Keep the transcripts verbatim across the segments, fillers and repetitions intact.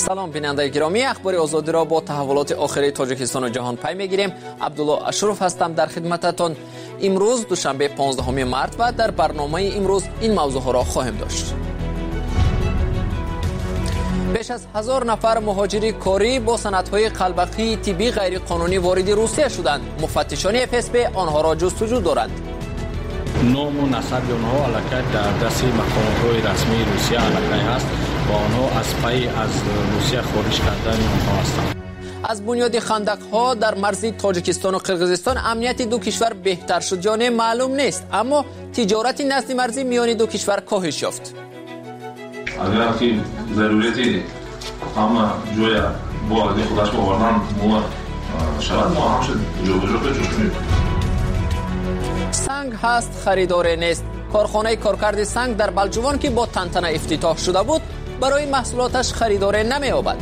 سلام بیننده گرامی، اخبار آزادی را با تحولات آخری تاجیکستان و جهان پی میگیریم. عبدالله اشرف هستم در خدمتتان. امروز دوشنبه پانزدهم مارس و در برنامه امروز این موضوع ها را خواهیم داشت. بیش از هزار نفر مهاجری کاری با سندهای قلبکی طبی غیر قانونی وارد روسیه شدند. مفتشان اف اس بی آنها را جستجو دارند. نام و نسب آنها الکی در دست مقامات رسمی روسیه الکی است و آنها از پی از روسیه خارج کردن آنها هستند. از بنیاد خندق‌ها در مرز تاجیکستان و قرقیزستان امنیت دو کشور بهتر شد یا نه معلوم نیست، اما تجارت نزد مرزی میان دو کشور کاهش یافت. اگر که ضرورتی اما جوی بوادی خودش باوردن مو شود ما همشه جو جو بجوش کنیم. سنگ هست خریدار نیست. کارخانه کارکرد سنگ در بلجوان که با تنتنه افتتاح شده بود برای محصولاتش خریدار نمی‌یابد.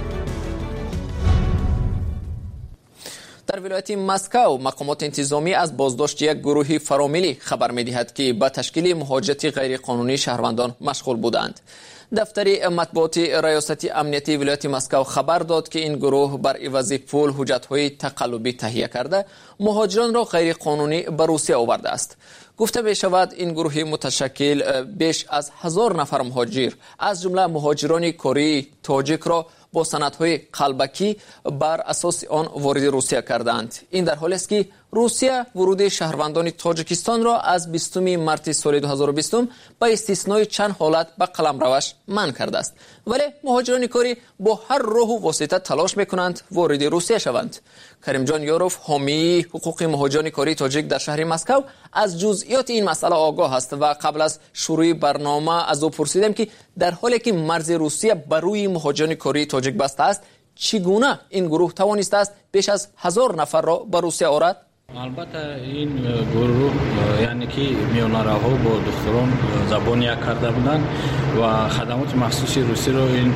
در ولایت مسکو مقامات انتظامی از بازداشت یک گروه فرامیلی خبر می‌دهد که به تشکیل مهاجرت غیرقانونی شهروندان مشغول بودند. دفتر مطبوعاتی ریاست امنیتی ولایت مسکو خبر داد که این گروه بر عوض پول حجت‌های تقلبی تهیه کرده مهاجران را غیرقانونی به روسیه آورده است. گفته می شود این گروه متشکل بیش از هزار نفر مهاجر از جمله مهاجران کره تاجیک را با سندهای قلبکی بر اساس آن وارد روسیه کردند. این در حالی است که روسیه ورود شهروندان تاجیکستان را از بیستم مارس سال دو هزار و بیست با استثنای چند حالت به قلمروش منع کرده است، ولی مهاجران کاری با هر راه و واسطه تلاش میکنند وارد روسیه شوند. کریم جان یاروف، حامی حقوق مهاجران کاری تاجیک در شهر مسکو، از جزئیات این مسئله آگاه است و قبل از شروع برنامه از او پرسیدم که در حالی که مرز روسیه بر روی مهاجران کاری تاجیک بسته است، چگونه این گروه توانسته است بیش از هزار نفر را به روسیه آورد؟ البته این گروه یعنی که میانراها با دختران زبان یک کرده بودند و خدمات مخصوص روسی رو این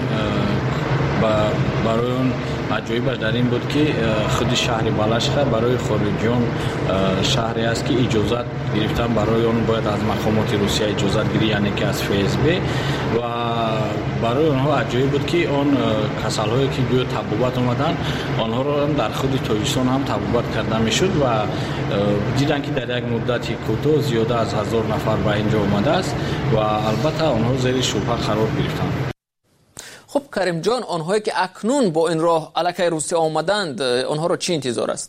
برای اون عجایبش در این بود که خود شهر بالاشخه برای خارجیان شهری است که اجازت گرفتن برای اون باید از مقامات روسیه اجازت گیری، یعنی که از اف اس بی، و برای اونها عجایب بود که اون کسال‌هایی که گویا تبوبت اومدن آنها رو در خود تاجیکستان هم تبوبت کرده میشد و دیدن که در یک مدتی کوتاه زیاده از هزار نفر به اینجا اومده است و البته آنها زیر شبهه قرار گرفتند. خب کریم جان، آنهایی که اکنون با این راه الکی روسیه آمدند آنها را چی انتظار است؟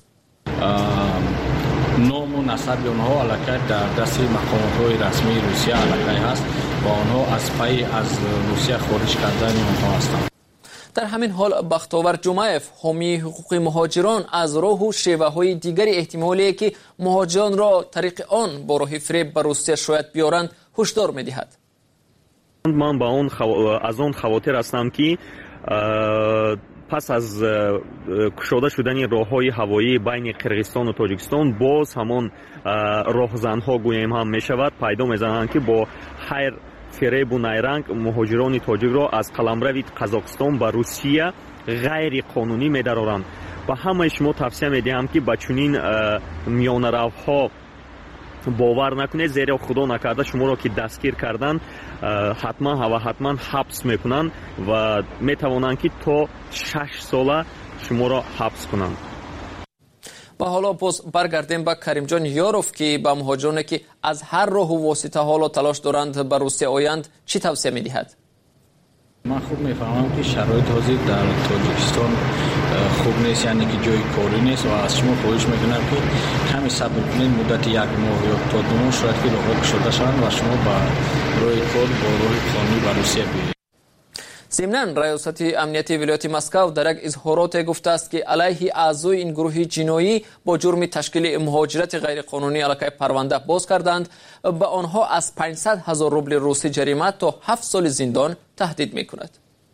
نام و نسب آنها الکی در دست مقامات رسمی روسیه الکی هست و آنها از پی از روسیه خارج کردن آنها هستند. در همین حال بختاور جمعیف، حامی حقوق مهاجران، از راه و شیوه های دیگری احتمالی که مهاجران را طریق آن با راه فریب به روسیه شاید بیارند هشدار می‌دهد. من با اون خو... از اون خواطر هستم که پس از کشوده شدن راه‌های هوایی بین قرقیزستان و تاجیکستان باز همون راهزن‌ها گویم هم می‌شود پیدا می‌زنند که با هر فریب و نیرنگ مهاجران تاجیک را از قلمرو قزاقستان به روسیه غیر قانونی می‌درارند و همه شما توصیه می‌دهم که با چنین میانه‌روها باور نکنید، زیرا خدا نکرده شما را که دستگیر کردن حتما و حتما حبس میکنند و میتوانند که تا شش ساله شما را حبس کنند. و حالا باز برگردیم به کریم جان یاروف که به مهاجرانی که از هر راه و واسطه حالا تلاش دارند به روسیه آیند چی توصیه میدهد؟ من خوب میفهمم که شرایط حاضر در تاجیکستان خوب نیست، یعنی که جای کاری نیست و از شما خواهش میکنم که کمی صبر کنید، مدت یک ماه یا تا دو ماه شاید که راهها گشوده شوند و شما با راه کار با راه قانونی به روسیه برید. ضمناً ریاست امنیتی ولایت مسکو در یک اظهارات گفته است که علیه اعضای این گروه جنایی با جرم تشکیل مهاجرت غیرقانونی علیه پرونده باز کردند. به آنها از پانصد هزار روبل روسی جریمه تا هفت سال زندان تهدید میکند.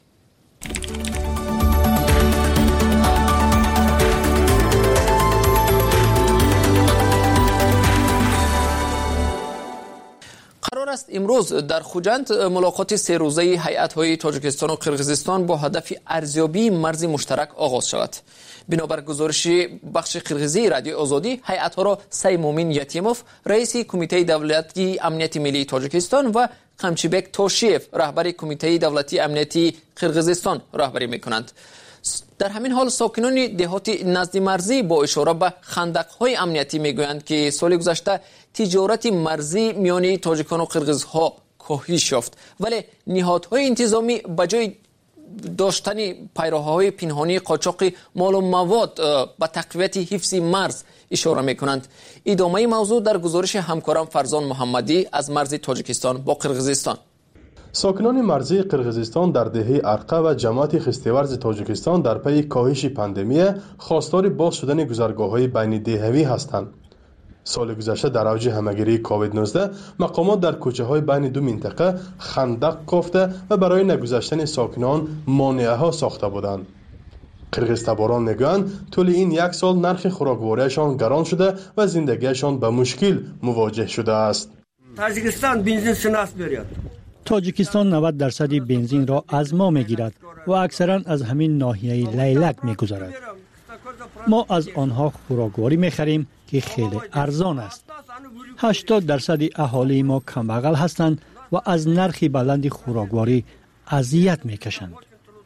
قرار است امروز در خوجند ملاقات سه روزه هیئت‌های تاجیکستان و قرقیزستان با هدف ارزیابی مرز مشترک آغاز شود. بنابر گزارش بخش قرقیزی رادیو آزادی، هیئت‌ها را سیمومین یتیموف، رئیس کمیته دولتی امنیت ملی تاجیکستان و قمچیبک توشیف رهبر کمیته دولتی امنیتی قرقیزستان راهبری میکنند. در همین حال ساکنان دهات نزد مرزی با اشاره به خندق‌های امنیتی میگویند که سال گذشته تجارت مرزی میان تاجیکان و قرقیزها کاهش یافت، ولی نهادهای انتظامی بجای داشتن پیراههای پنهانی قاچاق مال و مواد به تقویت حفظ مرز اشاره میکنند. ادامه موضوع در گزارش همکارم فرزان محمدی از مرز تاجیکستان با قرقیزستان. ساکنان مرزی قرقیزستان در دهه ارقه و جماعت خستیورز تاجیکستان در پی کاهش پاندمی خواستار باز شدن گذرگاه‌های بین دهه‌ای هستند. سال گذشته در اوج همهگیری کووید نوزده مقامات در کوچه‌های بین دو منطقه خندق کافته و برای نگذشتن ساکنان مانعه‌ها ساخته بودند. قرقیزتباران میگویند طول این یک سال نرخ خوراکواریشان گران شده و زندگیشان به مشکل مواجه شده است. تاجیکستان بنزین شناس می‌آید. تاجیکستان نود درصد بنزین را از ما میگیرد و اکثرا از همین ناحیه لیلک میگذرد. ما از آنها خوراکواری میخریم که خیلی ارزان است. هشتاد درصد اهالی ما کمبغل هستند و از نرخ بلند خوراکواری اذیت میکشند.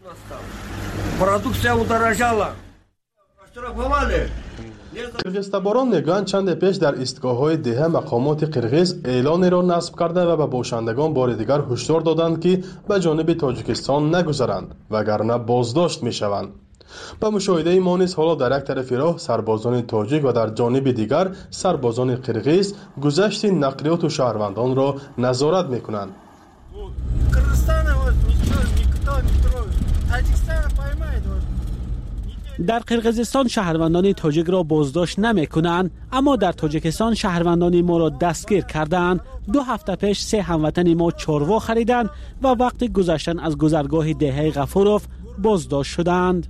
قرقیزتباران میگویند چند پیش در ایستگاه‌های دهه مقامات قرقیز اعلانی را نصب کرده و به باشندگان بار دیگر هشدار دادند که به جانب تاجیکستان نگذرند وگرنه بازداشت میشوند. به مشاهده ما نیز حالا در یک طرف راه سربازان تاجیک و در جانب دیگر سربازان قرقیز گذشت نقلیات و شهروندان را نظارت میکنند. در قرقیزستان شهروندان تاجیک را بازداشت نمی کنند، اما در تاجیکستان شهروندان ما را دستگیر کردند. دو هفته پیش سه هموطن ما چاروا خریدند و وقت گذشتن از گذرگاه دهه غفوروف بازداشت شدند.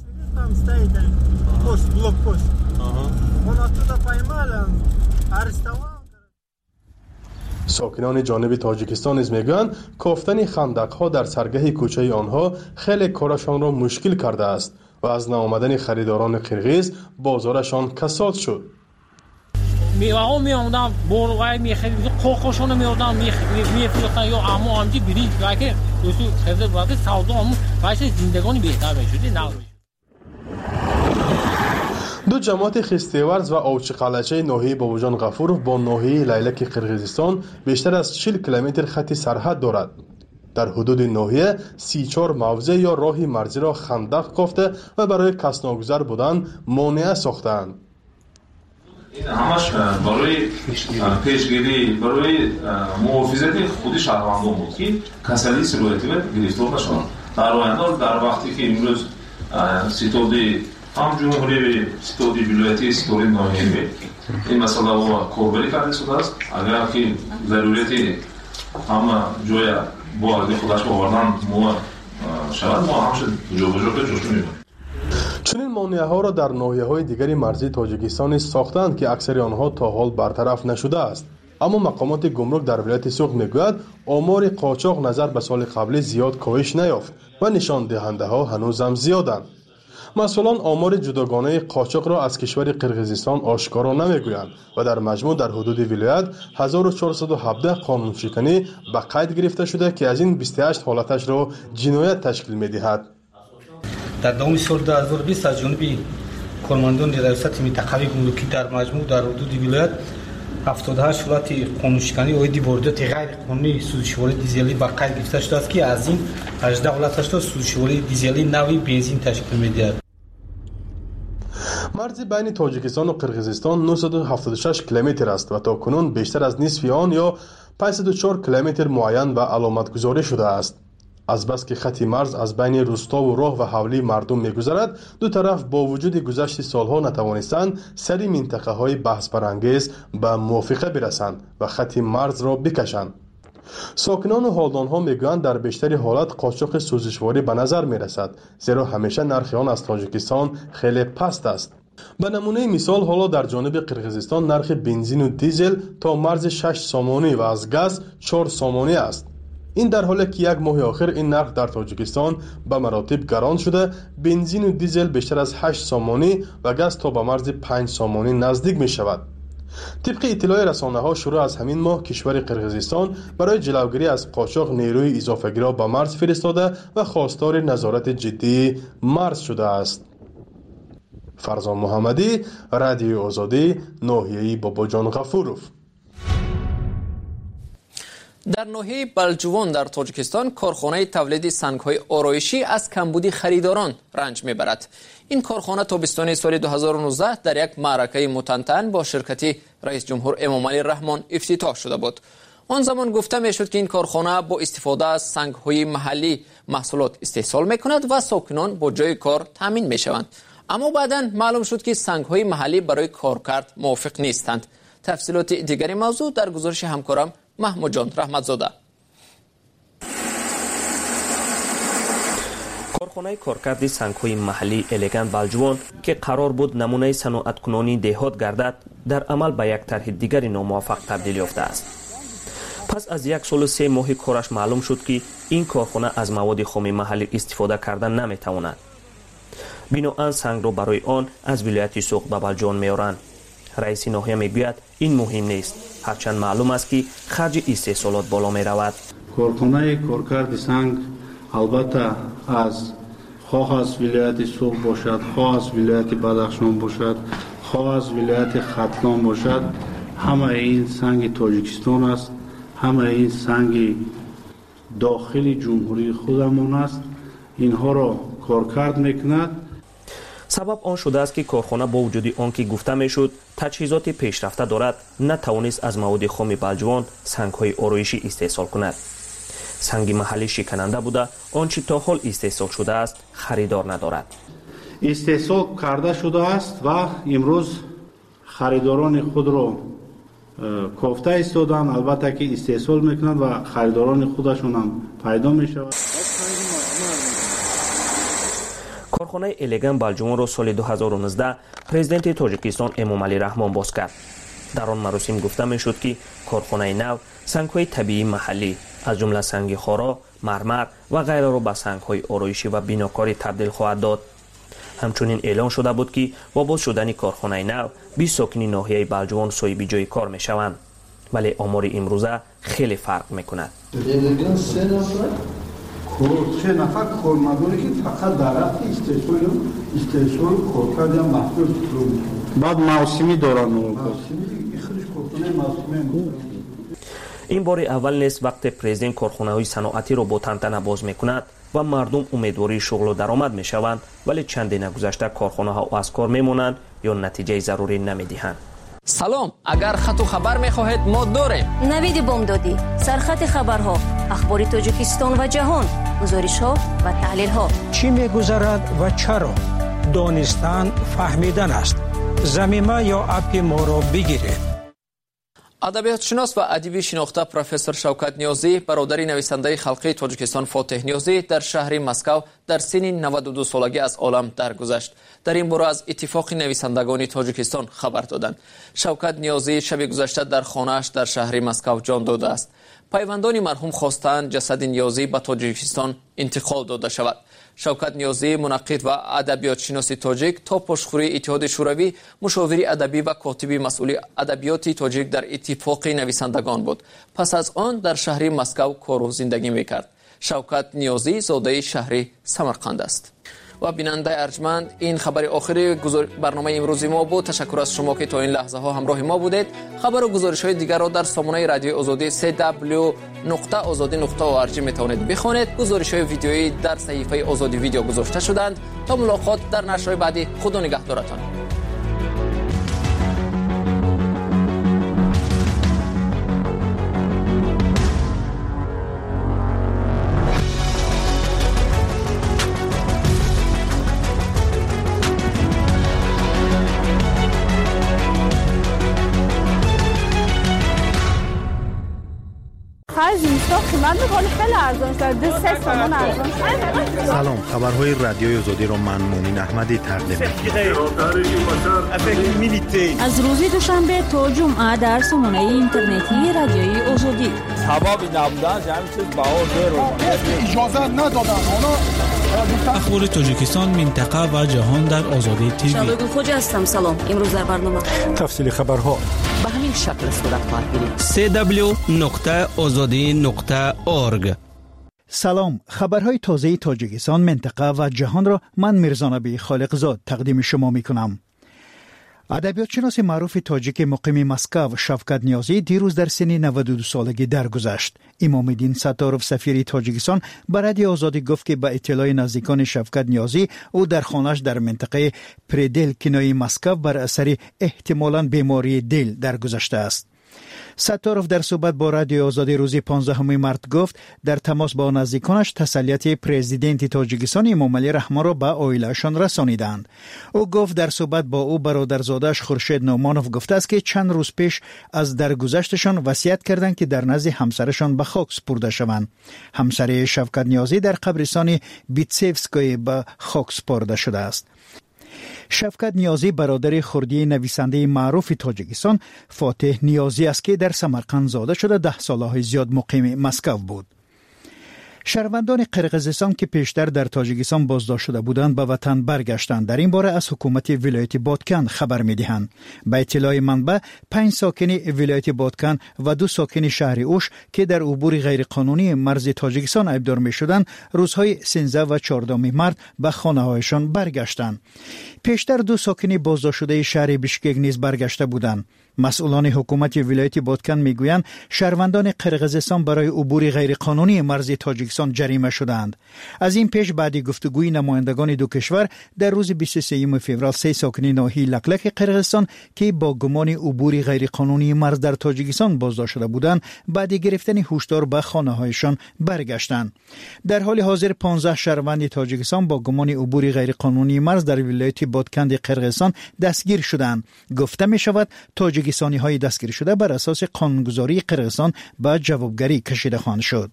ساکنان جانب تاجیکستان نیز میگویند کافتن خندق‌ها در سرگه کوچه آنها خیلی کارشان را مشکل کرده است و از ناآمدن خریداران قرقیز بازارشان کساد شد. میوه‌ها می‌آمدن بورقای می‌خرید قوقشون می‌آوردن می‌فروختن یا اما همچی برنج که دوستو خرید وقت سودا هم باعث زندگانی بهتر بشه نه. دو جماعت خستیورز و اوچقلچه ناحیه بابوجان غفورov با ناحیه لیلک قرقیزستان بیشتر از چهل کیلومتر خط سرحد دارد. در حدود ناحیه سی و چهار موضع یا راهی مرزی را خندق کافته و برای کس ناگذر بودن مانع ساختند. این همش برای پیشگیری برای محافظت خود شهروندان بود که کسری سلویتی گرفتار نشوند. در آینده در وقتی که امروز ستودی هم جمهوری ستودی ولایتی ستودی ناحیه این مسئله رو کاربری کرده شده است. اگر که ضرورتی همه جای با از خودش آوردن ما شود ما همش جابجا به جوش می‌کنیم. چنین مانع‌ها را در ناحیه‌های دیگری مرزی تاجیکستان ساختند که اکثر آنها تا حال برطرف نشده است. اما مقامات گمرک در ولایت سوق میگوید آمار قاچاق نظر به سال قبلی زیاد کاهش نیافت و نشان دهنده‌ها هنوزم زیادند. مثلا آمار جداگانه قاچاق را از کشور قرقیزستان آشکارا نمیگویند و در مجموع در حدود ولایت هزار و چهارصد و هفده قانون شکنی به قید گرفته شده که از این بیست و هشت حالتش را جنایت تشکیل می‌دهد. در دوم سال دو هزار و بیست از جانب کارمندان ریاست منطقوی گمرکی در مجموع در حدود ولایت هفتاد و هشت حالت قانون شکنی و واردات غیر قانونی سوزشواری دیزلی به قید گرفته شده است که از این هجده حالتش را سوزشواری دیزلی نوعی بنزین تشکیل می‌دهد. مرز بین تاجیکستان و قرقیزستان نهصد و هفتاد و شش کیلومتر است و تاکنون بیشتر از نصف آن یا پانصد و چهار کیلومتر معین و علامت گذاری شده است. از بس که خط مرز از بین روستا و راه و حولی مردم می‌گذرد، دو طرف با وجود گذشت سالها نتوانستند سری منطقه های بحث برانگیز به موافقه برسند و خط مرز را بکشند. ساکنان و حالدانها میگویند در بیشتر حالت قاچاق سوزشواری به نظر میرسد، زیرا همیشه نرخ آن از تاجیکستان خیلی پست است. به نمونه مثال حالا در جانب قرقیزستان نرخ بنزین و دیزل تا مرز شش سامانی و از گاز چهار سامانی است. این در حالی که یک ماه آخر این نرخ در تاجیکستان به مراتب گران شده، بنزین و دیزل بیشتر از هشت سامانی و گاز تا به مرز پنج سامانی نزدیک می شود. طبق اطلاع رسانه‌ها شروع از همین ماه کشور قرقیزستان برای جلوگیری از قاچاق نیروی اضافه‌گرا به مرز فرستاده و خواستار نظارت جدی مرز شده است. فرزان محمدی، رادیو آزادی، ناحیه باباجان غفورов. در ناحیه بلجوان در تاجیکستان کارخانه تولید سنگ‌های آرایشی از کمبود خریداران رنج میبرد. این کارخانه تابستان سال دو هزار و نوزده در یک معرکه متنتن با شرکت رئیس جمهور امامعلی رحمان افتتاح شده بود. آن زمان گفته میشد که این کارخانه با استفاده از سنگ‌های محلی محصولات استحصال میکند و ساکنان با جای کار تامین میشوند. اما بعداً معلوم شد که سنگ‌های محلی برای کارکرد موافق نیستند. تفصیلات دیگری موضوع در گزارش همکارم محمود جان رحمتزاده. کارخانه کارکرد سنگ‌های محلی الگان بلجوان که قرار بود نمونه صنعت‌کنانی دهات گردد، در عمل به یک طرح دیگری ناموفق تبدیل یافته است. پس از یک سال و سه ماه کارش معلوم شد که این کارخانه از مواد خام محلی استفاده کردن نمیتواند. بنابراین سنگ را برای آن از ولایت سوق به بلجوان میارند. رئیس ناحیه میگوید این مهم نیست، هرچند معلوم است که خرج استحصالات بالا می رود. کارخانه کارکرد سنگ البته از خواه از ولایت سوق باشد، خواه از ولایت بدخشان باشد، خواه از ولایت ختلان باشد، همه این سنگ تاجیکستان است، همه این سنگ داخلی جمهوری خودمان است. اینها را کارکرد میکند. سبب آن شده است که کارخانه با وجود آنکه گفته میشد تجهیزات پیشرفته دارد، نتوانست از مواد خام بلجوان سنگ‌های آرایشی استحصال کند. سنگ محلی شکننده بوده، آنچه تا حال استحصال شده است خریدار ندارد. استحصال کرده شده است و امروز خریداران خود را کافته ایستادند، البته که استحصال میکنند و خریداران خودشون هم پیدا میشود. کارخانه الگان بلجوان را سال دو هزار و نوزده پرزیدنت تاجیکستان امامعلی رحمان باز کرد. در آن مراسم گفته میشد که کارخانه نو سنگ‌های طبیعی محلی از جمله سنگ خارا، مرمر و غیره را به سنگ‌های آرایشی و بناکاری تبدیل خواهد داد. همچنین اعلان شده بود که با باز شدن کارخانه نو بیست ساکنی ناحیه بلجوان صاحب جای کار میشوند، ولی آمار امروزه خیلی فرق میکند. سه نفر کارمندانی که فقط در وقت استحصال استحصال کارکرد یا محصول رو بعد موسمی دارن. موسمی خودش کارخانه موسمی. این بار اول نیست وقت پرزیدنت کارخانه‌های صنعتی را با تنتنه باز میکند و مردم امیدواری شغل و درآمد میشوند، ولی چندین گذشته کارخانه‌ها از کار میمونند یا نتیجه ضروری نمیدهند. سلام، اگر خط و خبر میخواهید ما داریم. نوید بامدادی، سرخط خبرها، اخبار تاجیکستان و جهان، گزارش‌ها و تحلیل‌ها. چی می‌گذرد و چرا؟ دانستن فهمیدن است. زمینه یا اپ ما را بگیرید. ادبیات شناس و ادیبی شناخته پروفسور شوکت نیازی، برادر نویسنده خلقی تاجیکستان فاتح نیازی، در شهر مسکو در سن نود و دو سالگی از عالم درگذشت. در این باره از اتفاق نویسندگان تاجیکستان خبر دادند. شوکت نیازی شب گذشته در خانه‌اش در شهر مسکو جان داده است. پیوندان مرحوم خواستند جسد نیازی به تاجیکستان انتقال داده شود. شوکت نیازی، منقد و ادبیات شناس تاجیک، تا پشتخوری اتحاد شوروی مشاور ادبی و کاتب مسئول ادبیات تاجیک در اتفاق نویسندگان بود. پس از آن در شهر مسکو کار و زندگی میکرد. شوکت نیازی زاده شهر سمرقند است. و بیننده ارجمند، این خبر آخری برنامه امروز ما بود. تشکر از شما که تا این لحظه ها همراه ما بودید. خبر و گزارش های دیگر را در سامانه رادیو آزادی سه دبلیو نقطه آزادی نقطه او ار جی میتوانید بخوانید. گزارش های ویدیویی در صفحه آزادی ویدیو گذاشته شدند. تا ملاقات در نشرهای بعدی، خدا نگهدارتان. سلام، خبرهای رادیوی آزادی را من مومن احمدی تقدیم می‌کنم. از روز دوشنبه تا جمعه در سامانه اینترنتی رادیوی آزادی. سبب نبودن همین چیز باور رو اجازه ندادن. اخبار تاجیکستان، منطقه و جهان در آزادی تیوی. شادو خوجا هستم. سلام. امروز در برنامه تفصیل خبرها به همین شکل صورت خواهد گرفت. سی دبلیو نقطه آزادی نقطه اورگ. سلام. خبرهای تازه تاجیکستان، منطقه و جهان را من میرزا نبی خالقزاد تقدیم شما میکنم. ادبیات شناس معروف تاجیک مقیم مسکو شفقت نیازی دیروز در سن نود و دو سالگی درگذشت. امام الدین ستارov سفیر تاجیکستان به رادیو آزادی گفت که به اطلاع نزدیکان شفقت نیازی او در خانه‌اش در منطقه پریدل کنایه مسکو بر اثر احتمالاً بیماری دل درگذشته است. ستارov در صحبت با رادیو آزادی روز پانزدهم مارس گفت در تماس با نزدیکانش تسلیت پرزیدنت تاجیکستان امام علی رحمان را به عائله‌شان رسانیدند. او گفت در صحبت با او برادرزاده‌اش خورشید نومانوف گفته است که چند روز پیش از درگذشتشان وصیت کردند که در نزد همسرشان به خاک سپرده شوند. همسر شفقت نیازی در قبرستان بیتسیفسکای به خاک سپرده شده است. شفقت نیازی برادر خردی نویسنده معروف تاجیکستان فاتح نیازی است که در سمرقند زاده شده ده سالهای زیاد مقیم مسکو بود. شهروندان قرقیزستان که پیشتر در تاجیکستان بازداشت شده بودند به وطن برگشتند. در این باره از حکومت ولایت بادکن خبر می‌دهند. به اطلاع منبع پنج ساکن ولایت بادکن و دو ساکن شهر اوش که در عبور غیرقانونی مرز تاجیکستان ایبدار می‌شدند روزهای سیزده و چهاردهم مارس به خانه‌هایشان برگشتند. پیشتر دو ساکن بازداشت شده شهر بیشکک نیز برگشته بودند. مسئولان حکومت ولایت بادکن میگویند شهروندان قرقیزستان برای عبور غیرقانونی مرز تاجیکستان جریمه شدند. از این پیش بعد گفتگوی نمایندگان دو کشور در روز بیست و سوم فوریه سه ساکن ناحیه لکلک قرقیزستان که با گمان عبور غیرقانونی مرز در تاجیکستان بازداشت شده بودند بعد گرفتن هشدار به خانه‌هایشان برگشتند. در حال حاضر پانزده شهروند تاجیکستان با گمان عبور غیرقانونی مرز در ولایت بادکن قرقیزستان دستگیر شدند. گفته می شود تاجیک تاجیکستانی های دستگیر شده بر اساس قانونگذاری قرقیزستان به جوابگری کشیده خواهند شد.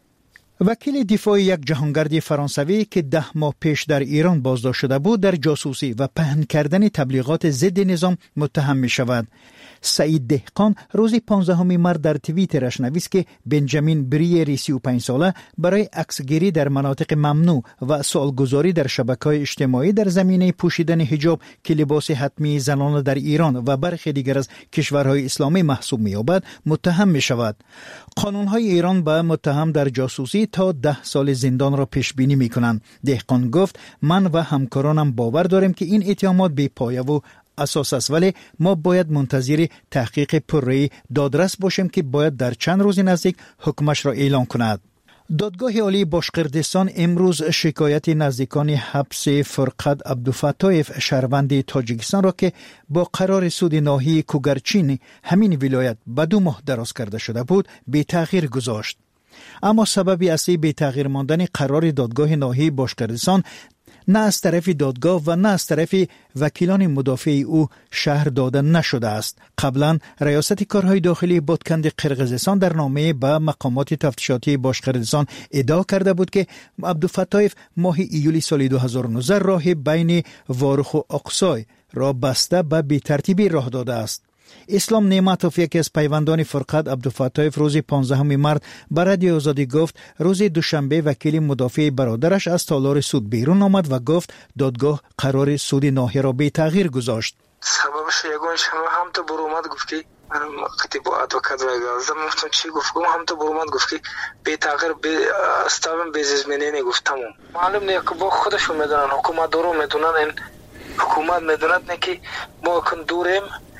وکیل دفاع یک جهانگرد فرانسوی که ده ماه پیش در ایران بازداشت شده بود در جاسوسی و پهن کردن تبلیغات ضد نظام متهم می شود. سعید دهقان روز پانزدهم مارس در توییترش نوشت که بنجامین بریری سی و پنج ساله برای عکسگیری در مناطق ممنوع و سوالگذاری در شبکه‌های اجتماعی در زمینه پوشیدن حجاب که لباس حتمی زنان در ایران و برخی دیگر از کشورهای اسلامی محسوب می‌یابد متهم می‌شود. قانون‌های ایران به متهم در جاسوسی تا ده سال زندان را پیش بینی می‌کنند. دهقان گفت من و همکارانم باور داریم که این اتهامات بی‌پایه و اساس است، ولی ما باید منتظر تحقیق پررأی دادرس باشیم که باید در چند روز نزدیک حکمش را اعلام کند. دادگاه عالی باشقردستان امروز شکایت نزدیکان حبس فرقت عبدالفتاح شهروند تاجیکستان را که با قرار سود ناحیه کوگرچین همین ولایت به دو ماه دراز کرده شده بود به تغییر گذاشت. اما سبب اصلی به تغییر ماندن قرار دادگاه ناحیه باشقردستان نه از طرف دادگاه و نه از طرف وکیلان مدافع او شهر داده نشده است. قبلا ریاست کارهای داخلی بادکن قرقیزستان در نامه به مقامات تفتیشاتی باشقردستان ادعا کرده بود که عبدالفتاح ماه ایولی سال دو هزار و نوزده راه بین وارخ و اقصای را بسته به بی‌ترتیبی راه داده است. اسلام نعمتوف یکی از پیوندان فرقت عبدالفتاح روز پانزدهم مارس به رادیو آزادی گفت روز دوشنبه وکیل مدافع برادرش از تالار سود بیرون آمد و گفت دادگاه قرار سود ناحیه را به تغییر گذاشت. سببش یگان شما هم تو برو اومد گفتی من وقتی با ادوکات وایگازم گفتم چی گفتم هم تو برو اومد گفتی به تغییر به استاوم بزمنه گفتم معلوم نه که با خودشون میدونن حکومت دارو میدونن این حکومت میدونن نه که ما کن دوریم.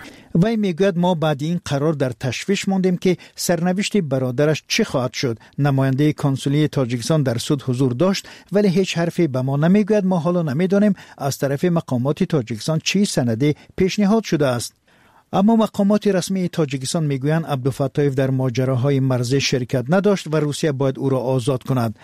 وی میگوید ما بعد این قرار در تشویش ماندیم که سرنوشت برادرش چه خواهد شد. نماینده کنسولی تاجیکستان در سود حضور داشت ولی هیچ حرفی به ما نمیگوید. ما حالا نمیدانیم از طرف مقامات تاجیکستان چی سنده پیشنهاد شده است. اما مقامات رسمی تاجیکستان میگویند عبدالفتاح در ماجراهای مرزی شرکت نداشت و روسیه باید او را آزاد کند.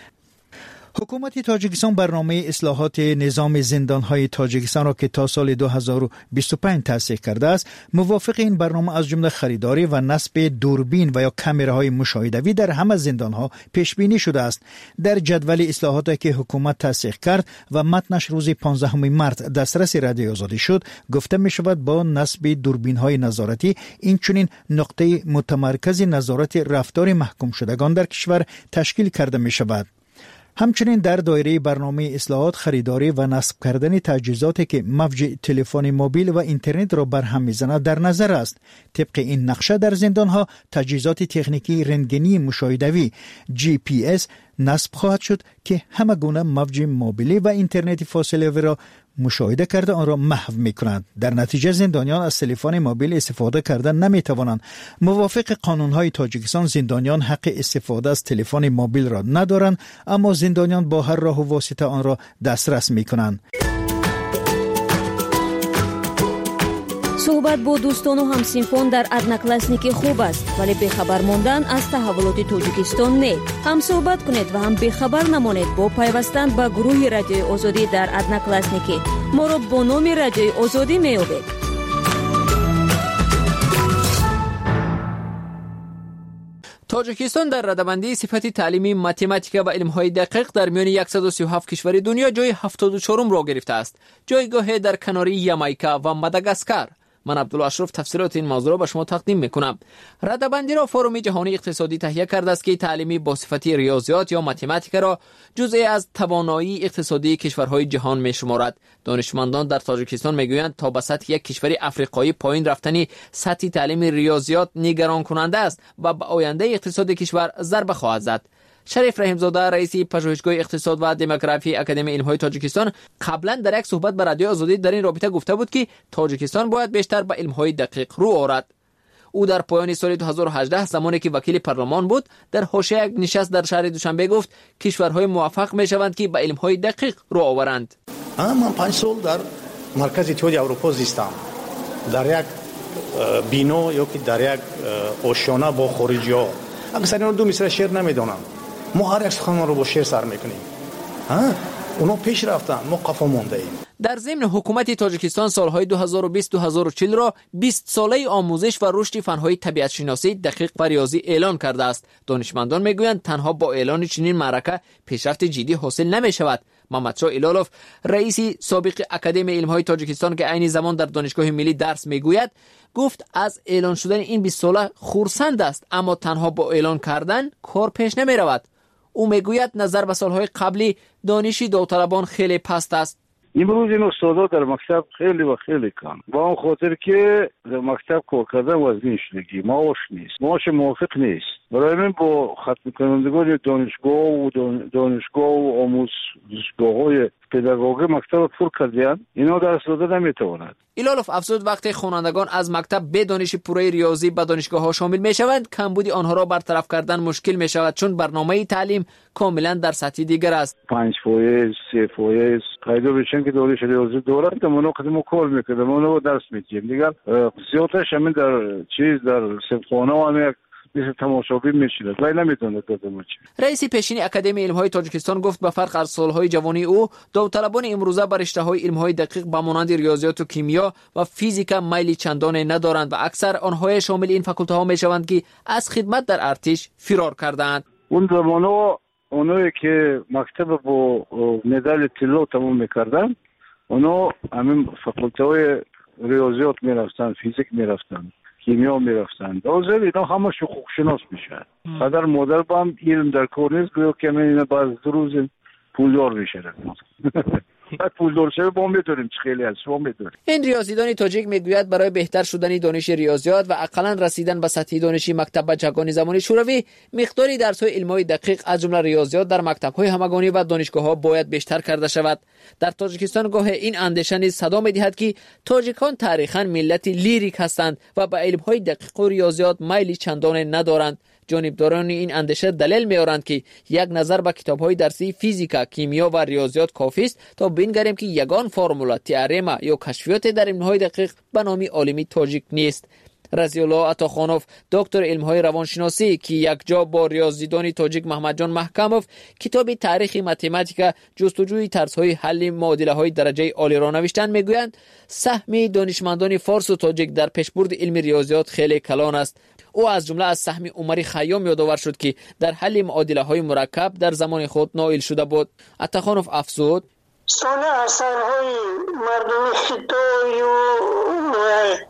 حکومت تاجیکستان برنامه اصلاحات نظام زندان‌های تاجیکستان را که تا سال دو هزار و بیست و پنج تأسیس کرده است، موافق این برنامه از جمله خریداری و نصب دوربین و یا کامراهای مشاهده‌ای در همه زندان‌ها پیش بینی شده است. در جدول اصلاحاتی که حکومت تأسیس کرد و متنش روز پانزدهم مارس دسترس رادیو آزادی شد، گفته می‌شود با نصب دوربین‌های نظارتی اینچنین نقطه متمرکز نظارت رفتار محکوم شدگان در کشور تشکیل کرده می‌شود. همچنین در دایره برنامه اصلاحات خریداری و نصب کردن تجهیزاتی که موج تلفن موبیل و اینترنت را برهم میزند در نظر است. طبق این نقشه در زندانها تجهیزات تکنیکی رنگینی مشاهدوی جی پی اس نصب خواهد شد که همه گونه موج موبیلی و اینترنت فاصله را مشاهده کرده آن را محو می‌کنند. در نتیجه زندانیان از تلفن موبیل استفاده کردن نمی‌توانند. موافق قانون‌های تاجیکستان زندانیان حق استفاده از تلفن موبیل را ندارند، اما زندانیان با هر راه و واسطه آن را دسترس می‌کنند. صحبت با دوستان و همسینفان در ادناکلاسنیکی خوب است، ولی بخبر ماندن از تحولات تاجیکستان نه. هم صحبت کنید و هم بخبر نمانید با پیوستن به گروه رادیوی آزادی در ادناکلاسنیکی. ما را با نام رادیوی آزادی می‌یابید. تاجیکستان در رده‌بندی صفت تعلیمی متماتیک و علم‌های دقیق در میان صد و سی و هفت کشور دنیا جای هفتاد و چهارم را گرفته است. جایگاه در کناری یامایکا و ماداگاسکار. من عبدالله اشرف تفسیرات این موضوع را به شما تقدیم میکنم. رده‌بندی را فروم جهانی اقتصادی تهیه کرده است که تعلیمی با صفت ریاضیات یا متماتیک را جزئی از توانایی اقتصادی کشورهای جهان میشمارد. دانشمندان در تاجیکستان میگویند تا به سطح یک کشور افریقایی پایین رفتنی سطح تعلیم ریاضیات نگران کننده است و به آینده اقتصاد کشور ضربه خواهد زد. شریف رحیم‌زاده رئیس پژوهشگاه اقتصاد و دموگرافی اکادمی علم‌های تاجیکستان قبلا در یک صحبت به رادیو آزادی در این رابطه گفته بود که تاجیکستان باید بیشتر به علم‌های دقیق رو آورد. او در پایان سال دو هزار و هجده زمانی که وکیل پارلمان بود در حاشیه یک نشست در شهر دوشنبه گفت کشورهای موفق میشوند که به علم‌های دقیق رو آورند. من پنج سال در مرکز اتحادیه اروپا زیستم، در یک بینو یا که در یک آشیانه با خارجی‌ها. اکثر دو مصرع شعر نمیدونم. ما هر یک سخنان رو با شعر سر میکنیم. ها اونا پیش رفتن، ما قفا مونده ایم. در ضمن حکومت تاجیکستان سالهای دو هزار و بیست تا دو هزار و چهل را بیست ساله آموزش و رشد فن‌های طبیعت شناسی دقیق و ریاضی اعلان کرده است. دانشمندان میگویند تنها با اعلان چنین معرکه پیشرفت جدی حاصل نمی‌شود. محمدشاه ایلالوف رئیس سابق اکادمی علم‌های تاجیکستان که عین زمان در دانشگاه ملی درس میگوید گفت از اعلان شدن این بیست ساله خرسند است، اما تنها با اعلان کردن کار پیش نمی‌رود. او میگوید نظر به سالهای قبلی دانشی داوطلبان خیلی پست است. امروز این استادا در مکتب خیلی و خیلی کم، با اون خاطر که در مکتب کار کردن وزنی شدگی معاش نیست، معاش موافق نیست. برای من با ختم کنندگان دانشگاه و دانشگاه و آموزشگاه‌های پداگوژی مکتب پر کردن، اینا درس دادن نمیتواند. ایلالوف افزود وقتی خوانندگان از مکتب به دانش پوره ریاضی به دانشگاه‌ها شامل میشوند، کمبود آنها را برطرف کردن مشکل میشود، چون برنامه تعلیم کاملا در سطح دیگر است. پنج فایز، سه فایز، قاعده بشن که دانش ریاضی دارند، که ما خودمون کار میکنیم، ما درس میدیم. دیگر زیادش همین در چیز در سبخانه و همین مثل تماشابی میشید، ولی نمیتونه دادم چی. رئیس پیشین اکادمی علم‌های تاجیکستان گفت به فرق از سالهای جوانی او داوطلبان امروزه بر رشته‌های علم‌های دقیق به مانند ریاضیات و کیمیا و فیزیک میل چندانی ندارند و اکثر آنها شامل این فاکولته میشوند که از خدمت در ارتش فرار کردند. اون زمانا اونایی که مکتب با مدال طلا تمام میکردن، اونا همین فاکولته ریاضیات میرفتن، فیزیک میرفتن، کیمیا میرفتن. دوزر اینا همه حقوق شناس میشن. پدر مادر با هم علم در کار نیست، گویا که من اینا باز دو روز پولدار میشن. بعد پولدار شده با هم میتونیم خیلی از شما میتونیم. این ریاضیدان تاجیک میگوید برای بهتر شدن دانش ریاضیات و اقلا رسیدن به سطح دانشی مکتب جهانی زمانی شوروی، مقداری درس‌های علمی دقیق از جمله ریاضیات در مکتب‌های همگانی و دانشگاه‌ها باید بیشتر کرده شود. در تاجیکستان گاه این اندیشه نیز صدا می‌دهد که تاجیکان تاریخاً ملت لیریک هستند و به علم‌های دقیق و ریاضیات میلی چندانی ندارند. جانبداران این اندیشه دلیل می‌آورند که یک نظر به کتاب‌های درسی فیزیک، کیمیا و ریاضیات کافی است تا بنگریم که یگان فرمولا، تئورم یا کشفیات در علم‌های دقیق به نام عالمی تاجیک نیست. رضی الله عطاخانوف دکتر علم‌های روانشناسی که یک جا با ریاضیدان تاجیک محمد جان محکموف کتاب تاریخ متماتیک جستجوی طرزهای حل معادله‌های درجه عالی را نوشتن میگویند سهم دانشمندان فارس و تاجیک در پیشبرد علم ریاضیات خیلی کلان است. او از جمله از سهم عمر خیام یادآور شد که در حل معادله‌های مرکب در زمان خود نائل شده بود. عطاخانوف افزود سال اثرهای مردم خطای و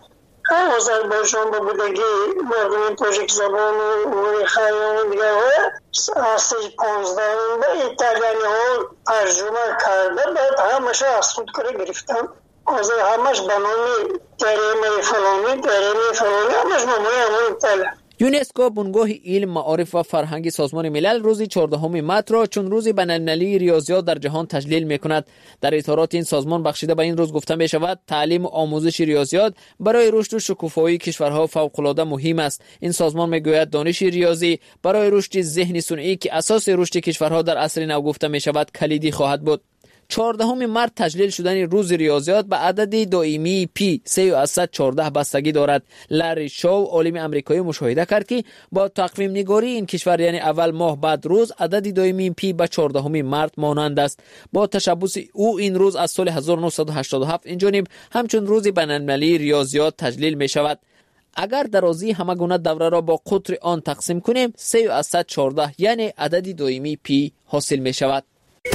آذربایجان با بودگی مردم تاجیک زبان و امور خیلی دیگه ها سه پانزده به ایتالیانی ها ترجمه کرده بعد همش از خود کره گرفتن از همش به نام ترمه فلانی ترمه فلانی همش نامه همون ایتالیا. یونسکو بنگاه علم، معارف و فرهنگ سازمان ملل روز چهاردهم مارس را چون روز بین‌المللی ریاضیات در جهان تجلیل می‌کند. در اطارات این سازمان بخشیده به این روز گفته می‌شود تعلیم و آموزش ریاضیات برای رشد و شکوفایی کشورها فوق‌العاده مهم است. این سازمان می‌گوید دانش ریاضی برای رشد ذهن صنعی که اساس رشد کشورها در عصر نو گفته می‌شود کلیدی خواهد بود. چهاردهم مارس تجلیل شدن روز ریاضیات به عدد دائمی پی سه و صد و چهارده بستگی دارد. لری شو عالم آمریکایی مشاهده کرد که با تقویم نگاری این کشور یعنی اول ماه بعد روز عدد دائمی پی به چهاردهم مارس مانند است. با تشبث او این روز از سال هزار و نهصد و هشتاد و هفت اینجانب همچون روز بین‌المللی ریاضیات تجلیل می شود. اگر درازی همه گونه دوره را با قطر آن تقسیم کنیم سه و صد و چهارده یعنی عدد دائمی پی حاصل می شود.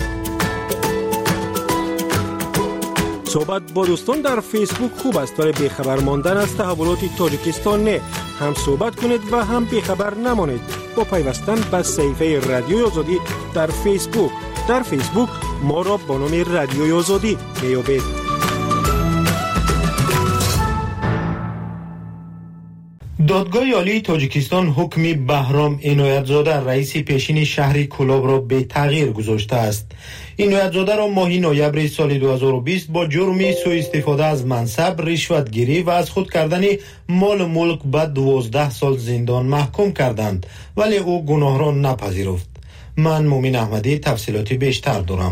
صحبت با دوستان در فیسبوک خوب است ولی بیخبر ماندن از تحولات تاجیکستان نه. هم صحبت کنید و هم بیخبر نمانید با پیوستن به صفحه رادیوی آزادی در فیسبوک. در فیسبوک ما را با نام رادیوی آزادی میابید. دادگاه عالی تاجیکستان حکم بهرام عنایت‌زاده رئیس پیشین شهر کلاب را به تغییر گذاشته است. عنایت‌زاده را ماه نوامبر سال دو هزار و بیست با جرم سوء استفاده از منصب، رشوتگیری و از خود کردن مال و ملک به دوازده سال زندان محکوم کردند ولی او گناه را نپذیرفت. من مومن احمدی تفصیلاتی بیشتر دارم.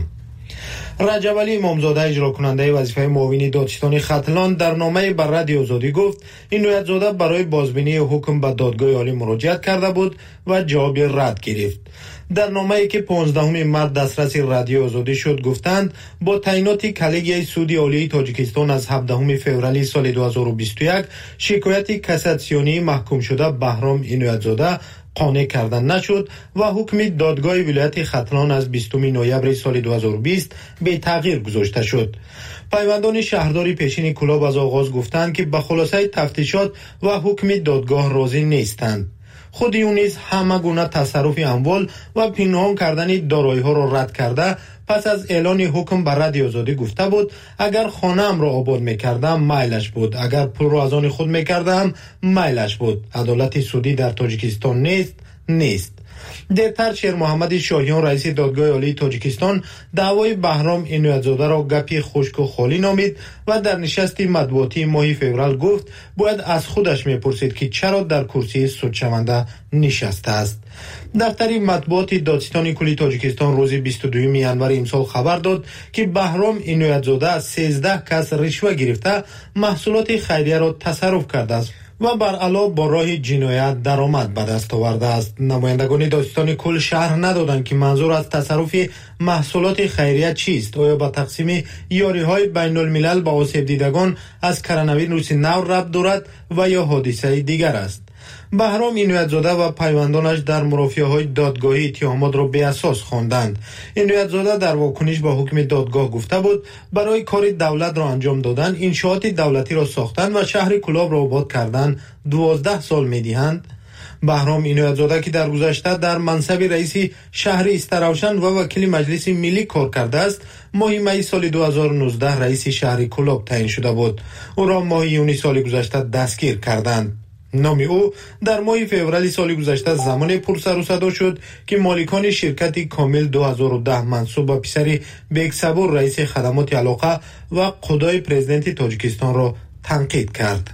رجب علی امامزاده اجرا کننده وظیفه معاون دادستان ختلان در نامه بر رادیو آزادی گفت عنایت‌زاده برای بازبینی حکم به دادگاه عالی مراجعت کرده بود و جواب رد گرفت. در نامه‌ای که پانزدهم مارس دسترس رادیو آزادی شد گفتند با تعیینات کلیگیای سود عالی تاجیکستان از هفدهم فوریه سال دو هزار و بیست و یک شکایت کاساسیونی محکوم شده بهرام عنایت‌زاده قانع کردن نشد و حکم دادگاه ولایت ختلان از بیستم نوامبر سال دو هزار و بیست به تغییر گذاشته شد. پیوندان شهرداری پیشین کلاب از آغاز گفتند که به خلاصه تفتیشات و حکم دادگاه راضی نیستند. خود او نیز همه گونه تصرف اموال و پنهان کردن دارایی‌ها را رد کرده پس از اعلان حکم بر رادیو آزادی گفته بود اگر خانه ام را آباد می‌کردم میلش بود، اگر پول را از آن خود می‌کردم میلش بود. عدالت سودی در تاجیکستان نیست نیست. دیرتر شیر محمد شاهیان رئیس دادگاه عالی تاجیکستان دعوای بهرام عنایت‌زاده را گپی خشک و خالی نامید و در نشست مطبوعاتی ماه فوریه گفت باید از خودش میپرسید که چرا در کرسی سودشونده نشسته است. دفتر مطبوعات دادستان کلی تاجیکستان روز بیست و دوم ژانویه امسال خبر داد که بهرام عنایت‌زاده از سیزده کس رشوه گرفته محصولات خیریه را تصرف کرده است و بر علاوه با راه جنایت درآمد به دست آورده است. نمایندگان دادستان کل شرح ندادند که منظور از تصرف محصولات خیریه چیست. آیا به تقسیم یاری‌های بین الملل به آسیب دیدگان از کرونا ویروس نو ربط دارد و یا حادثه دیگر است. بهرام عنایت‌زاده و پیوندانش در مرافعه‌های دادگاهی اتهامات را به اساس خواندند. عنایت‌زاده در واکنش به حکم دادگاه گفته بود برای کار دولت را انجام دادن، انشاءات دولتی را ساختن و شهر کلاب را آباد کردن دوازده سال می‌دهند. بهرام عنایت‌زاده که در گذشته در منصب رئیس شهر استراوشن و وکیل مجلس ملی کار کرده است، ماه می سال دو هزار و نوزده رئیس شهر کلاب تعیین شده بود. او را ماه یونی سال گذشته دستگیر کردند. نام او در ماه فوریه سال گذشته زمان پرسر و صدا شد که مالکان شرکت کامل دو هزار و ده منصوب به پسر بیگ صبور رئیس خدمات علاقه و خدای پرزیدنت تاجیکستان را تنقید کرد.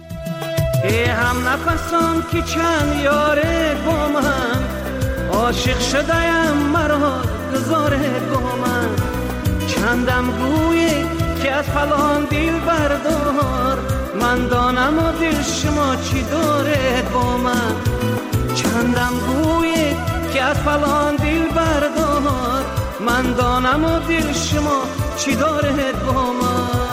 ای هم نفسان که چند یاره با من عاشق شده‌ام مرا گذاره با من چندم گویی که از فلان دل بردار من دانم و دل شما چی داره با من چندم گویی که از فلان دل بردار من دانم و دل شما چی داره با من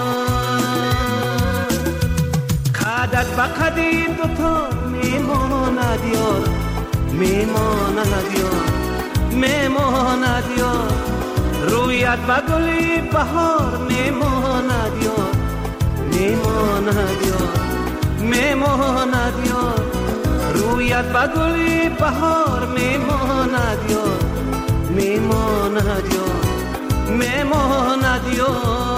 قدت با قدی دوتا میماند یار میماند یار میماند یار رویت با گلی بهار میماند یار میماند یار میماند یار، رویت به گلی بهار میماند یار، میماند یار، میماند یار.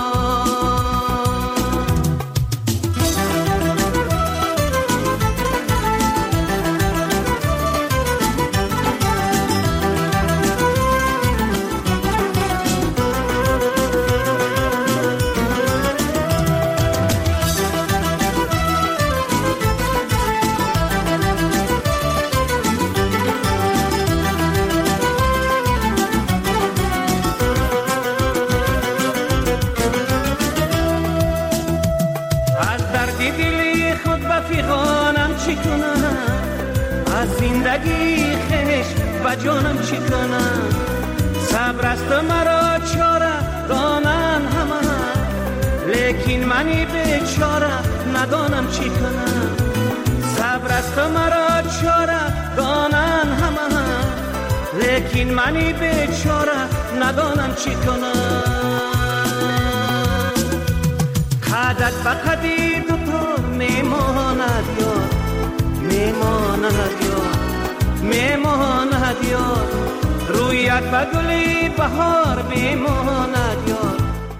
زندگی خش و جانم چی کنم، صبر است مرا چاره دانن همه، لیکن منی بیچاره ندانم چی کنم. صبر است مرا چاره دانن همه، لیکن منی بیچاره ندانم چی کنم. قدت فقدی دوتار میماند یار، میماند یار، میماند یار، رویت به گلی بهار میماند یار.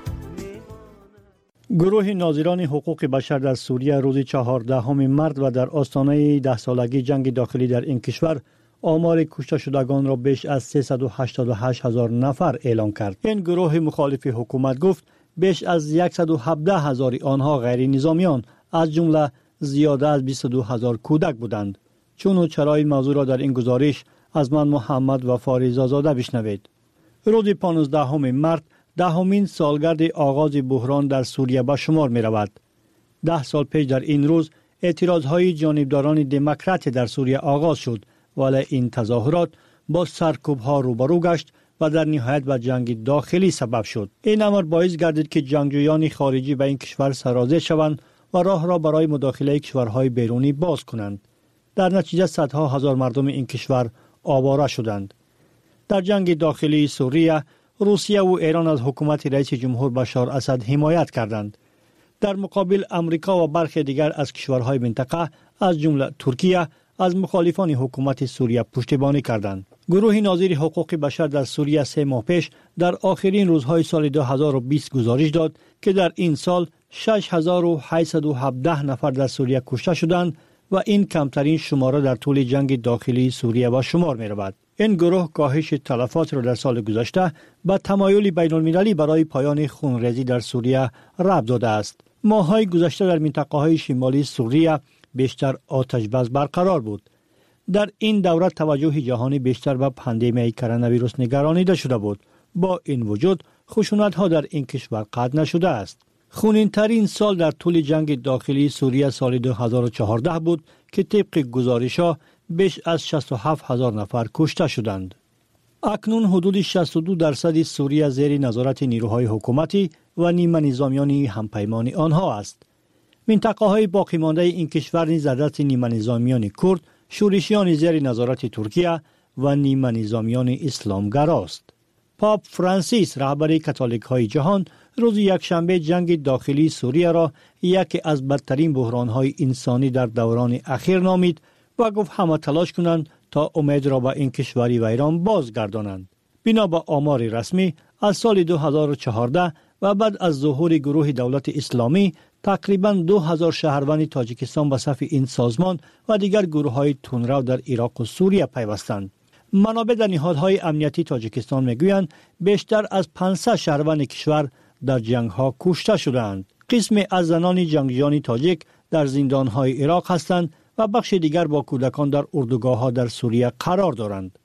گروه ناظران حقوق بشر در سوریه روز چهاردهم مارس و در آستانه ده سالگی جنگ داخلی در این کشور آمار کشته شدگان را بیش از سیصد و هشتاد و هشت هزار نفر اعلام کرد. این گروه مخالف حکومت گفت بیش از صد و هفده هزار آنها غیر نظامیان، از جمله زیاده از بیست و دو هزار کودک بودند. چون و چرای موضوع را در این گزارش از من محمد و فاریزا زاده بشنوید. روز پانزدهم مارس دهمین سالگرد آغاز بحران در سوریه به شمار می رود. ده سال پیش در این روز اعتراضهای جانبداران دموکرات در سوریه آغاز شد، ولی این تظاهرات با سرکوب‌ها روبرو گشت و در نهایت به جنگ داخلی سبب شد. این امر باعث گردید که جنگجویان خارجی به این کشور سرازیر شوند و راه را برای مداخله کشورهای بیرونی باز کنند. در نتیجه صدها هزار مردم این کشور آواره شدند. در جنگ داخلی سوریه روسیه و ایران از حکومت رئیس جمهور بشار اسد حمایت کردند. در مقابل امریکا و برخی دیگر از کشورهای منطقه از جمله ترکیه از مخالفان حکومت سوریه پشتیبانی کردند. گروه ناظر حقوق بشر در سوریه سه ماه پیش در آخرین روزهای سال دو هزار و بیست گزارش داد که در این سال شش هزار و هشتصد و هفده نفر در سوریه کشته شدند و این کمترین شماره در طول جنگ داخلی سوریه به شمار می رود. این گروه کاهش تلفات را در سال گذشته به تمایل بین المللی برای پایان خونریزی در سوریه ربط داده است. ماه‌های گذشته در منطقه‌های شمالی سوریه بیشتر آتش بس برقرار بود. در این دوره توجه جهانی بیشتر به پاندمی کرونا ویروس نگرانیده شده بود. با این وجود خشونت‌ها در این کشور قطع نشده است. خونین‌ترین سال در طول جنگ داخلی سوریه سال دو هزار و چهارده بود که طبق گزارش‌ها بیش از شصت و هفت هزار نفر کشته شدند. اکنون حدود شصت و دو درصد سوریه زیر نظارت نیروهای حکومتی و نیمه نظامیان همپیمان آنها است. منطقه‌های باقی مانده این کشور نیز در دست نیمه نظامیان کرد، شورشیان زیر نظارت ترکیه و نیمه نظامیان اسلامگراست. پاپ فرانسیس رهبر کاتولیک‌های جهان روز یکشنبه جنگ داخلی سوریه را یکی از بدترین بحران‌های انسانی در دوران اخیر نامید و گفت همه تلاش کنند تا امید را به این کشوری ویران بازگردانند. بنا به آمار رسمی از سال دو هزار و چهارده و بعد از ظهور گروه دولت اسلامی تقریباً دو هزار شهروند تاجیکستان به صف این سازمان و دیگر گروه‌های تندرو در عراق و سوریه پیوستند. منابع در نهادهای امنیتی تاجیکستان میگویند بیشتر از پانصد شهروند کشور در جنگ‌ها کشته شدند. قسمی از زنان جنگجویان تاجیک در زندان‌های عراق هستند و بخش دیگر با کودکان در اردوگاه‌ها در سوریه قرار دارند.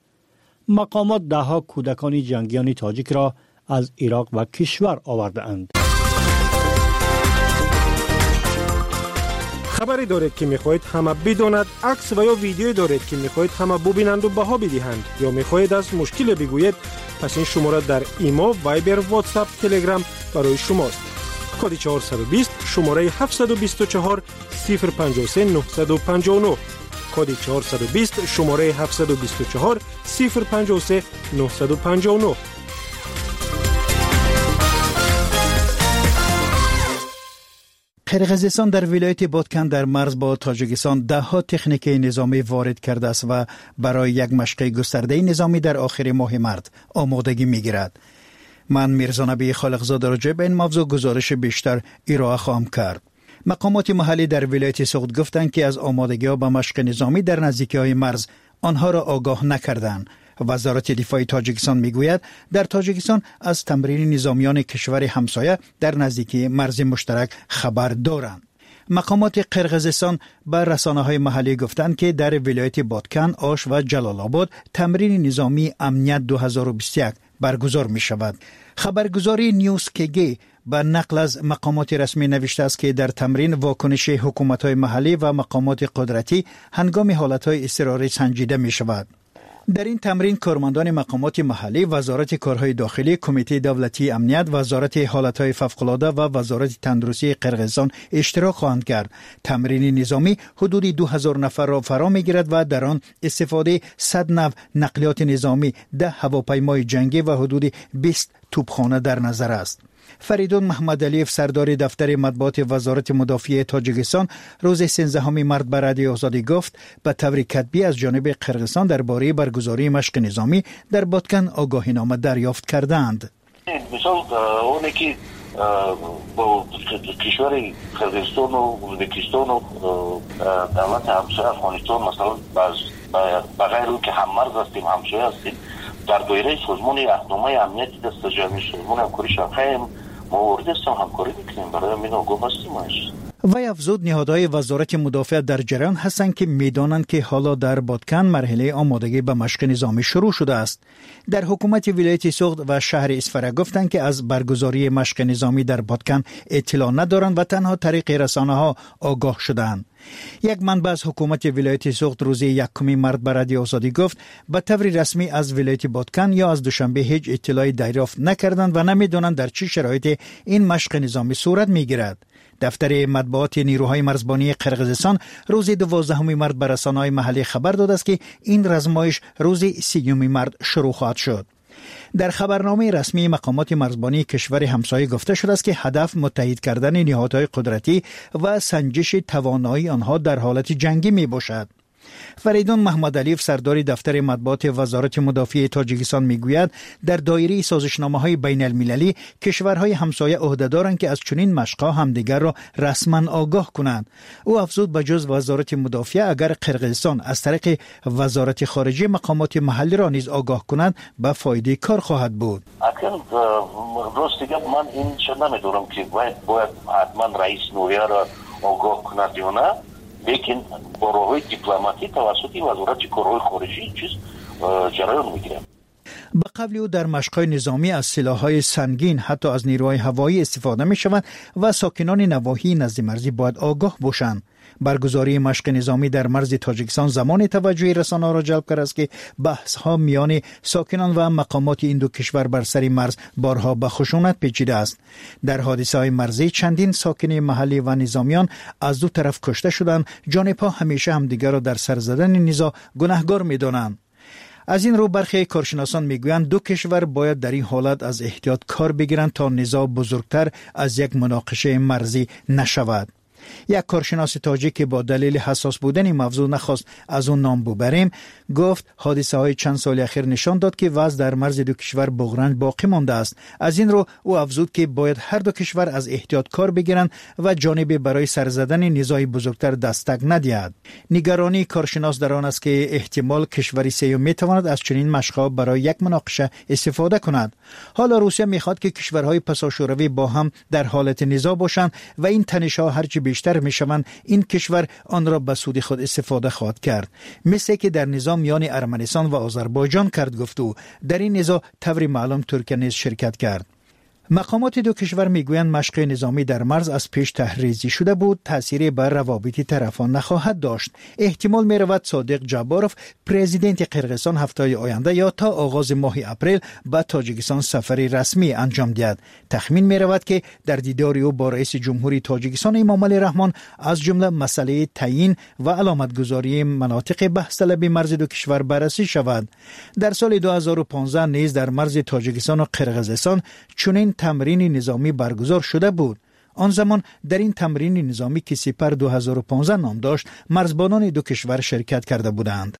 مقامات ده‌ها کودکان جنگیان تاجیک را از عراق و کشور آورده‌اند. خبری دارید که میخواهید همه بداند، عکس و یا ویدیویی دارید که میخواهید همه ببینند و بها بدهند یا میخواهید از مشکل بگویید، پس این شماره در ایمو، وایبر، واتساپ، تلگرام برای شماست. کد چهارصد و بیست شماره هفتصد و بیست و چهار صفر پنجاه و سه نهصد و پنجاه و نه. کد چهارصد و بیست شماره هفتصد و بیست و چهار صفر پنجاه و سه نهصد و پنجاه و نه. قرغیزستان در ولایت بادکن در مرز با تاجیکستان ده ها تکنیک نظامی وارد کرده است و برای یک مشق گسترده نظامی در آخر ماه مارس آمادگی می‌گیرد. من میرزا نبی خالقزاده راجع به این موضوع گزارش بیشتر ارائه خواهم کرد. مقامات محلی در ولایت سوخت گفتند که از آمادگی‌ها به مشق نظامی در نزدیکی‌های مرز آنها را آگاه نکردند. وزارت دفاع تاجیکستان میگوید در تاجیکستان از تمرین نظامیان کشور همسایه در نزدیکی مرز مشترک خبر دارند. مقامات قرغیزستان به رسانه‌های محلی گفتند که در ولایت بادکن، آش و جلال آباد تمرین نظامی امنیت دو هزار و بیست و یک برگزار می شود. خبرگزاری نیوز کگی به نقل از مقامات رسمی نوشته است که در تمرین واکنش حکومت‌های محلی و مقامات قدرتی هنگام حالت‌های اضطراری سنجیده می شود. در این تمرین کارمندان مقامات محلی، وزارت کارهای داخلی، کمیته دولتی امنیت، وزارت حالتهای فوق‌العاده و وزارت تندرستی قرغیزستان اشتراک خواهند کرد. تمرین نظامی حدود دو هزار نفر را فرا می‌گیرد و در آن استفاده صد نوع نقلیات نظامی، ده هواپیمای جنگی و حدود بیست توپخانه در نظر است. فریدون محمد علیف سردار دفتر مطبوعات وزارت مدافعه تاجیکستان روز سیزدهم مارس به رادیو آزادی گفت به طور کتبی از جانب قرغیزستان درباره برگزاری مشق نظامی در بادکن آگاهینامه دریافت کردند. مثال اونی که با کشور قرغیزستان و ازبکستان و دولت همسایه افغانستان مثلا به غیر اون که هم مرز هستیم، همسایه هستیم، در دایره سازمان اهنامه امنیتی دست جمعی سازمان همکاری شنغهای ما وارد هستیم، همکاری میکنیم، برای همین آگاه هستیم. وی افزود نهادهای وزارت مدافع در جریان هستند که میدانند که حالا در بادکن مرحله آمادگی به مشق نظامی شروع شده است. در حکومت ولایت سوخت و شهر اسفره گفتند که از برگزاری مشق نظامی در بادکن اطلاع ندارند و تنها طریق رسانه ها آگاه شدند. یک منبع از حکومت ولایت سوخت روز یکم مارس به رادیو آزادی گفت به طور رسمی از ولایت بادکن یا از دوشنبه هیچ اطلاعی دریافت نکردند و نمیدانند در چه شرایطی این مشق نظامی صورت میگیرد. دفتر مطبوعات نیروهای مرزبانی قرغیزستان روز دوازدهم مارس به رسانه‌های محلی خبر داده است که این رزمایش روز سیوم مارس شروع خواهد شد. در خبرنامه رسمی مقامات مرزبانی کشور همسایه گفته شده است که هدف متحد کردن نهادهای قدرتی و سنجش توانایی آنها در حالت جنگی می باشد. فریدون محمد علیف سردار دفتر مطبوعات وزارت مدافعه تاجیکستان میگوید در دایره سازشنامه‌های بین المللی کشورهای همسایه عهده دارند که از چنین مشق‌ها همدیگر را رسما آگاه کنند. او افزود به جز وزارت مدافعه اگر قرغیزستان از طریق وزارت خارجه مقامات محلی را نیز آگاه کنند به فایده کار خواهد بود. اکنون راست دیگه من این چه نمیدونم که باید باید حتما رئیس نویه را آگاه کند یا نه، لیکن با راه‌های دیپلماتی توسط وزارت کارهای خارجی چیز جریان میگیره. به قبل او در مشق‌های نظامی از سلاح‌های سنگین حتی از نیروهای هوایی استفاده می‌شود و ساکنان نواحی نزد مرزی باید آگاه باشند. برگزاری مشق نظامی در مرز تاجیکستان زمان توجه رسانه‌ها را جلب کرده است که بحث‌ها میان ساکنان و مقامات این دو کشور بر سر مرز بارها به خشونت پیچیده است. در حادثه‌های مرزی چندین ساکن محلی و نظامیان از دو طرف کشته شدند. جانب‌ها همیشه همدیگر را در سر زدن نزاع گناهکار می‌دانند. از این رو برخی کارشناسان میگویند دو کشور باید در این حالت از احتیاط کار بگیرند تا نزاع بزرگتر از یک مناقشه مرزی نشود. یک کارشناس تاجیک که با دلیل حساس بودن موضوع نخواست از اون نام ببریم گفت حادثه های چند سال اخیر نشان داد که وضع در مرز دو کشور بغرنج باقی مانده است. از این رو او افزود که باید هر دو کشور از احتیاط کار بگیرند و جانب برای سر زدن نزاع بزرگتر دستک ندهد. نگرانی کارشناس در آن است که احتمال کشوری سیوم میتواند از چنین مشق‌ها برای یک مناقشه استفاده کند. حالا روسیه میخواد که کشورهای پساشوروی با هم در حالت نزاع باشند و این تنش‌ها هرچی بیشتر میشوند این کشور آن را به سود خود استفاده خواهد کرد، مثل که در نظام میان ارمنستان و آذربایجان کرد. گفت او در این نزاع طوری معلوم ترکیه نیز شرکت کرد. مقامات دو کشور میگویند مشق نظامی در مرز از پیش تحریزی شده بود، تأثیری بر روابط طرفان نخواهد داشت. احتمال میرود صادق جباروف پرزیدنت قرغیزستان هفته آینده یا تا آغاز ماه اپریل به تاجیکستان سفری رسمی انجام دهد. تخمین میرود که در دیدار او با رئیس جمهوری تاجیکستان امامعلی رحمان از جمله مسئله تعیین و علامتگذاری مناطق بحث طلب مرز دو کشور بررسی شود. در سال دو هزار و پانزده نیز در مرز تاجیکستان و قرغیزستان چنین تمرین نظامی برگزار شده بود. آن زمان در این تمرین نظامی که سپر دو هزار و پانزده نام داشت مرزبانان دو کشور شرکت کرده بودند.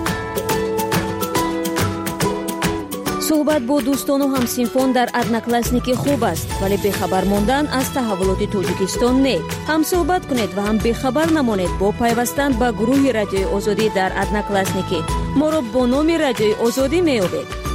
صحبت با دوستان و همسینفون در ادناکلاسنیکی خوب است، ولی بخبر ماندن از تحولات تاجیکستان نه. هم صحبت کنید و هم بخبر نمانید با پیوستن به گروه رادیوی آزادی در ادناکلاسنیکی. ما را با نام رادیوی آزادی می‌یابید.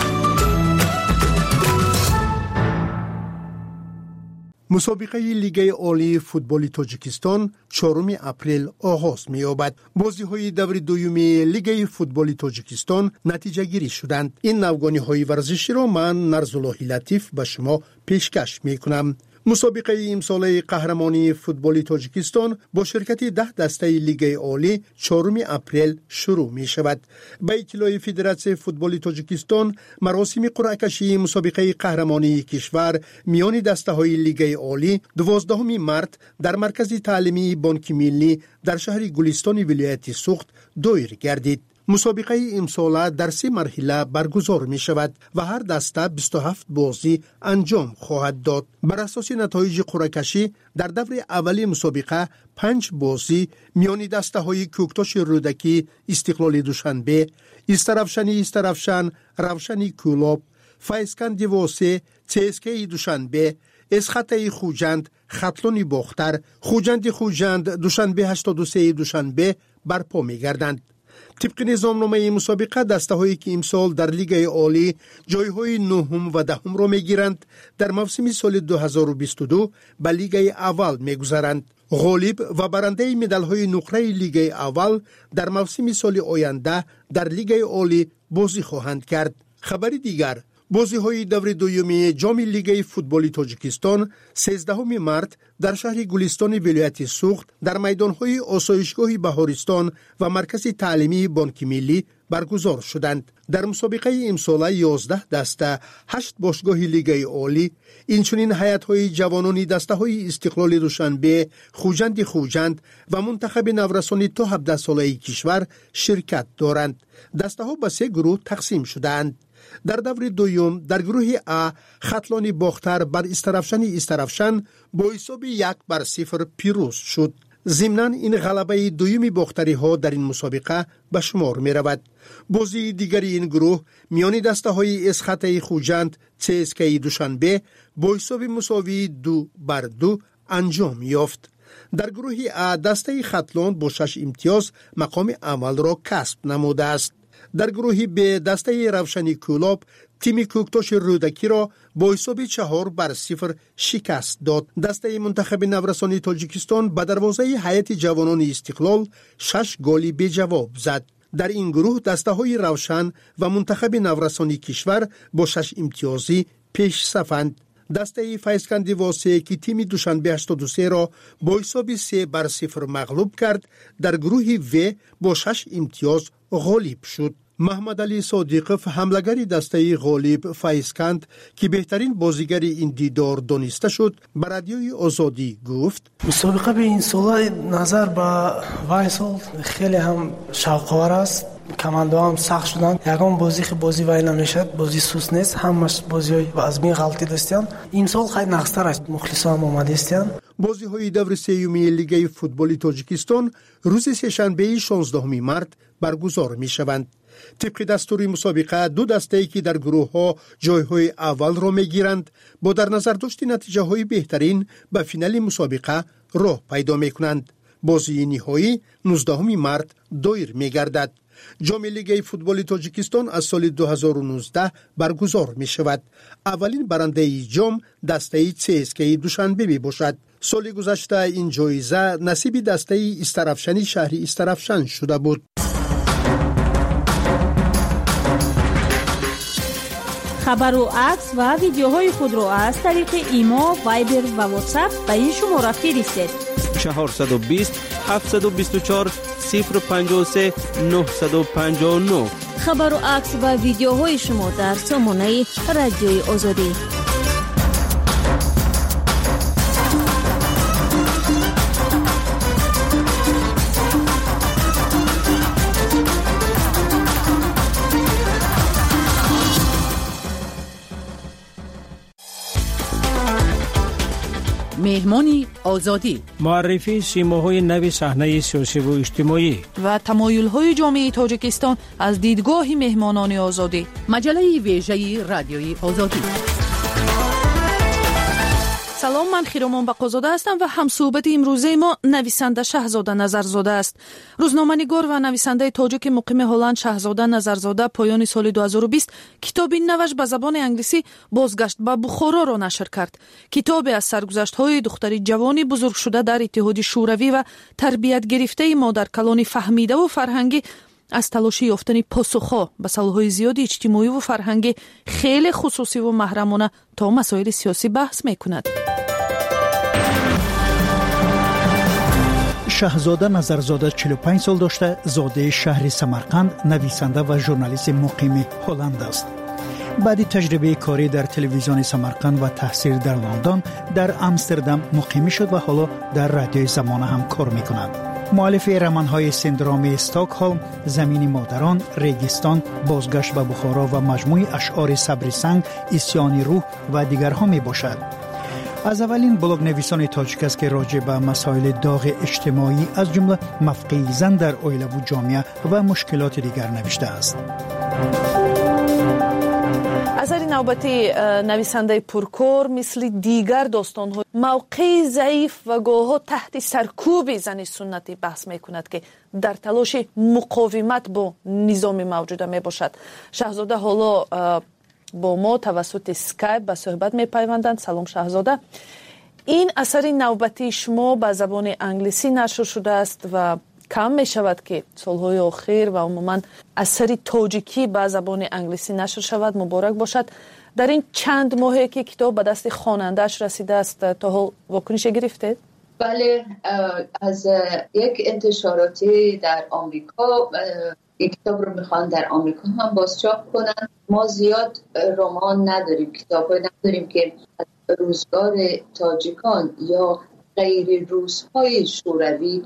مسابقه لیگ عالی فوتبال تاجیکستان چهارم اپریل آغاز می‌یابد. بازی‌های دور دوم لیگ فوتبال تاجیکستان نتیجه گیری شدند. این نوگانی‌های ورزشی را من نرزالله لطیف به شما پیشکش می‌کنم. مسابقه امسال قهرمانی فوتبال تاجیکستان با شرکت ده دسته لیگ عالی چهارم اپریل شروع می شود. به اطلاع فدراسیون فوتبال تاجیکستان، مراسم قرعه کشی مسابقه قهرمانی کشور میان دسته های لیگ عالی دوازدهم مارس در مرکز تعلیمی بانک ملی در شهر گلستان ولایت سوخت دایر گردید. مسابقه امسال در سه مرحله برگزار می شود و هر دسته بیست و هفت بازی انجام خواهد داد. بر اساس نتایج قرعه کشی در دور اولی مسابقه پنج بازی میان دسته های کوکتاش رودکی استقلال دوشنبه، استرافشانی استرافشان، روشنی کولاب، فایسکند واسه، چسکی دوشنبه، اسخطه خوجند، خطلونی باختر، خوجند خوجند دوشنبه هشتاد و سه دوشنبه برپا می گردند. طبق نظامنامه مسابقه دسته هایی که امسال در لیگ عالی جای های نهم و دهم را می گیرند در موسم سال دو هزار و بیست و دو به لیگ اول می گذرند. غالب و برنده مدال های نقره لیگ اول در موسم سال آینده در لیگ عالی بازی خواهند کرد. خبری دیگر، بازی های دور دوم جام لیگ فوتبال تاجیکستان سیزدهم مارس در شهر گلستان ولایت سوخت در میدان های آسایشگاه بهارستان و مرکز تعلیمی بانک ملی برگزار شدند. در مسابقه امسال یازده دسته، هشت باشگاه لیگ عالی، اینچنین هیئت های جوانان دسته های استقلال دوشنبه، خوجند خوجند و منتخب نورسان تا هفده ساله کشور شرکت دارند. دسته ها به سه گروه تقسیم شدند. در دور دوم در گروه ا خطلانی باختر بر استرافشان استرافشان با حساب یک بر صفر پیروز شد. ضمناً این غلبه دومی باختری ها در این مسابقه به شمار می رود. بازی دیگری این گروه میان دسته های اسخطه خوجند چسکی دوشنبه با حساب مساوی دو بر دو انجام یافت. در گروه ا دسته خطلان با شش امتیاز مقام اول را کسب نموده است. در گروه ب دسته روشنی کولاب تیم کوکتاش رودکی را با حساب چهار بر صفر شکست داد. دسته منتخب نورسان تاجیکستان به دروازه هیئت جوانان استقلال شش گلی به جواب زد. در این گروه دسته های روشن و منتخب نورسانی کشور با شش امتیازی پیش صفند. دسته فایسکند واسه که تیم دوشنبه هشتاد و سه را با حساب سه بر صفر مغلوب کرد در گروه و با شش امتیاز غالب شد. محمد علی صادقов حملگری دسته غالب فایسکند که بهترین بازیگر این دیدار دانسته شد به رادیوی آزادی گفت: مسابقه به این سال نظر به وایسال خیلی هم شوق‌آور است. کمانده هم سخت شدن. یکم بازی خیلی بازی وای نمیشد، بازی سوس نیست، همش بازی و از می غلطی داشتن. این سال خیلی نقصتر است. مخلصا هم آمده استن. بازی های دور سوم لیگ فوتبال تاجیکستان روز سه‌شنبه شانزدهم مارس برگزار می شوند. طبق دستور مسابقه دو دسته که در گروه ها جای های اول را می گیرند با در نظر داشت نتیجه های بهترین به فینال مسابقه راه پیدا می کنند. بازی نهایی نوزدهم مارس دایر می گردد. جام لیگ فوتبال تاجیکستان از سال دو هزار و نوزده برگزار می شود. اولین برنده جام دسته چسکی دوشنبه می باشد. سال گذشته این جایزه نصیب دسته استرافشانی شهری استرافشان شده بود. خبر و عکس و ویدیوهای خود را از طریق ایما، وایبر و واتساپ به این شماره فرستید: چهارصد و بیست هفتصد و بیست و چهار صفر پنجاه و سه نهصد و پنجاه و نه. خبر و عکس و ویدیوهای شما در سامانه رادیوی آزادی. مهمانی آزادی، معرفی سیماهای نوی صحنه سیاسی و اجتماعی و تمایل‌های جامعه تاجیکستان از دیدگاه مهمانان آزادی. مجله ویژه رادیوی آزادی. سلام، من خیرامان بقازاده هستم و همصحبت امروزه ما نویسنده شهزاده نظرزاده است. روزنامه‌نگار و نویسنده تاجیک مقیم هلند شهزاده نظرزاده پایان سال دو هزار و بیست کتابی نوش به زبان انگلیسی بازگشت به بخارا را نشر کرد. کتابی از سرگذشت‌های دختری جوانی بزرگ شده در اتحاد شوروی و تربیت گرفته مادر کلانی فهمیده و فرهنگی از تلاش یافتن پاسخ‌ها به سوال‌های زیادی اجتماعی و فرهنگی خیلی خصوصی و محرمانه تا مسائل سیاسی بحث می‌کند. شهزاده نظرزاده چهل و پنج سال داشته، زاده شهر سمرقند، نویسنده و ژورنالیست مقیم هلند است. بعد تجربه کاری در تلویزیون سمرقند و تحصیل در لندن، در امستردام مقیم شد و حالا در رادیوی زمانه هم کار می‌کند. مؤلف رمان‌های سندروم استکهلم، زمین مادران، ریگستان، بازگشت به بخارا و مجموعه اشعار صبر سنگ، اسیان روح و دیگرها میباشد. از اولین بلاگ نویسان تاجیک است که راجع به مسائل داغ اجتماعی از جمله موقع زن در عائله و جامعه و مشکلات دیگر نوشته است. اثر نوبتی نویسنده پرکار مثل دیگر داستان‌ها موقع ضعیف و گاه‌ها تحت سرکوب زن سنتی بحث می‌کند که در تلاش مقاومت با نظام موجوده میباشد. شهزاده حالا با ما توسط اسکایپ به صحبت میپیوندند. سلام شهزاده. این اثر نوبتی شما به زبان انگلیسی نشر شده است و کم می شود که سالهای آخر و عموما اثر تاجیکی به زبان انگلیسی نشر شود. مبارک باشد. در این چند ماهی که کتاب به دست خواننده‌اش رسیده است تا حال واکنش گرفته؟ بله، از یک انتشاراتی در آمریکا این کتاب رو میخوان در آمریکا هم بازچاپ کنن. ما زیاد رمان نداریم، کتاب های نداریم که از روزگار تاجیکان یا غیر روزهای شوروی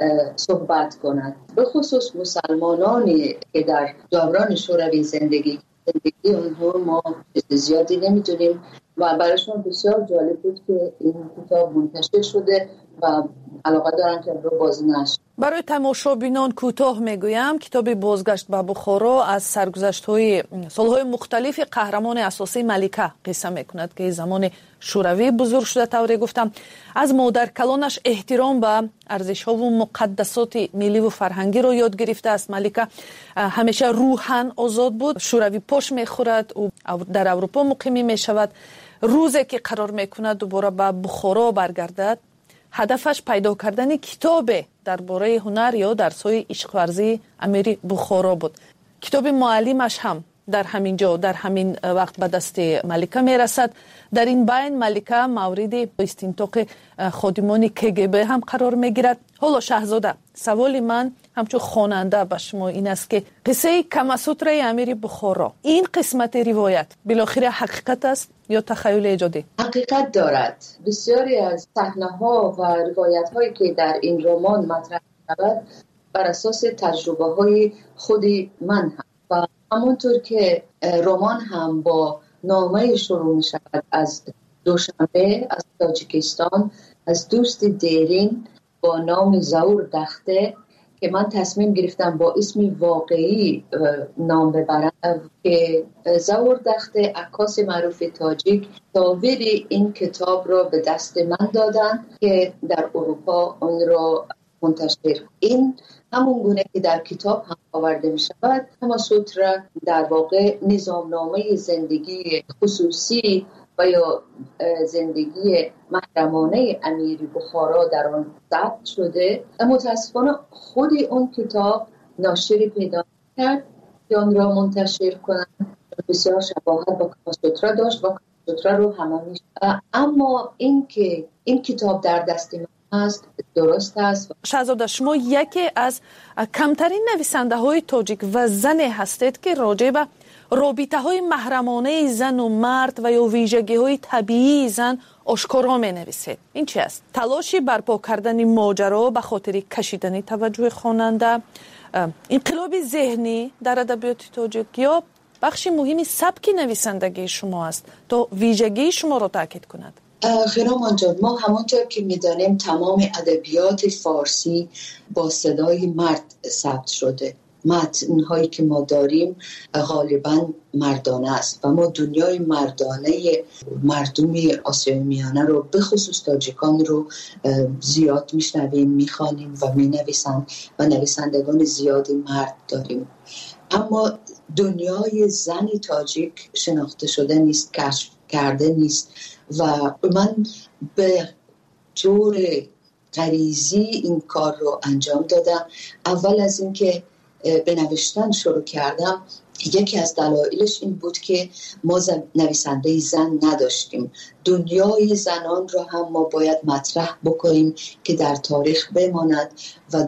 صحبت کنند. به خصوص مسلمانانی که در دوران شوروی زندگی زندگی اونها ما زیادی نمیدونیم و برایشون بسیار جالب بود که این کتاب منتشر شده و علاقه دارن که رو بازی نشد. برای تماشابینان کوتاه میگویم کتاب بازگشت به بخارا از سرگذشت‌های سالهای مختلف قهرمان اساسی ملکه قصه میکند که زمان شوروی بزرگ شده. طوری گفتم از مادر کلانش احترام به ارزش‌ها و مقدسات ملی و فرهنگی رو یاد گرفته است. ملکه همیشه روحاً آزاد بود. شوروی پاش میخورد و در اروپا مقیم میشود. روزی که قرار میکند دوباره به بخارا برگردد، هدفش پیدا کردن کتاب درباره هنر یا درس‌های عشق ورزی امیر بخارا بود. کتاب معلمش هم در همین جا در همین وقت به دست ملکه میرسد. در این بین ملکه مورد استنطاق خادمان کگب هم قرار میگیرد. حالا شهزاده، سوال من همچون خواننده به شما این است که قصه کماسوتر امیر بخارا، این قسمت روایت بالاخره حقیقت است یا تخیل ایجادی؟ حقیقت دارد. بسیاری از صحنه‌ها و روایت‌هایی که در این رمان مطرح شود بر اساس تجربه‌های خود من هم و همونطور که رمان هم با نامه شروع می‌شود از دوشنبه از تاجیکستان، از دوست دیرین با نام زور دخته که من تصمیم گرفتم با اسم واقعی نام ببرم که زور دخته عکاس معروف تاجیک تصاویر این کتاب را به دست من دادن که در اروپا آن را منتشر. این همون گونه که در کتاب هم آورده می شود. کماسوتر در واقع نظامنامه زندگی خصوصی و یا زندگی محرمانه امیر بخارا در آن ثبت شده. متاسفانه خود اون کتاب ناشری پیدا کرد که آن را منتشر کنند. بسیار شباهت با کماسوتر داشت و کماسوتر رو همه میشه. اما این که این کتاب در دست من است درست است. شهزاده، شما یکی از کمترین نویسنده های تاجیک و زن هستید که راجع به رابطه های محرمانه زن و مرد و یا ویژگی های طبیعی زن آشکارا می نویسید. این چی است؟ تلاشی برپا کردن ماجرا به خاطر کشیدن توجه خواننده، انقلاب ذهنی در ادبیات تاجیک یا بخشی مهمی سبک نویسندگی شما است تا ویژگی شما را تاکید کند؟ خیرامان جان، ما همانطور که میدانیم تمام ادبیات فارسی با صدای مرد ثبت شده. متن‌هایی که ما داریم غالباً مردانه است و ما دنیای مردانه مردم آسیای میانه رو به خصوص تاجیکان رو زیاد میشنویم، میخوانیم و مینویسند و نویسندگان زیادی مرد داریم. اما دنیای زن تاجیک شناخته شده نیست، کشف کرده نیست و من به طور غریزی این کار رو انجام دادم. اول از اینکه به نوشتن شروع کردم، یکی از دلایلش این بود که ما نویسنده زن نداشتیم. دنیای زنان را هم ما باید مطرح بکنیم که در تاریخ بماند و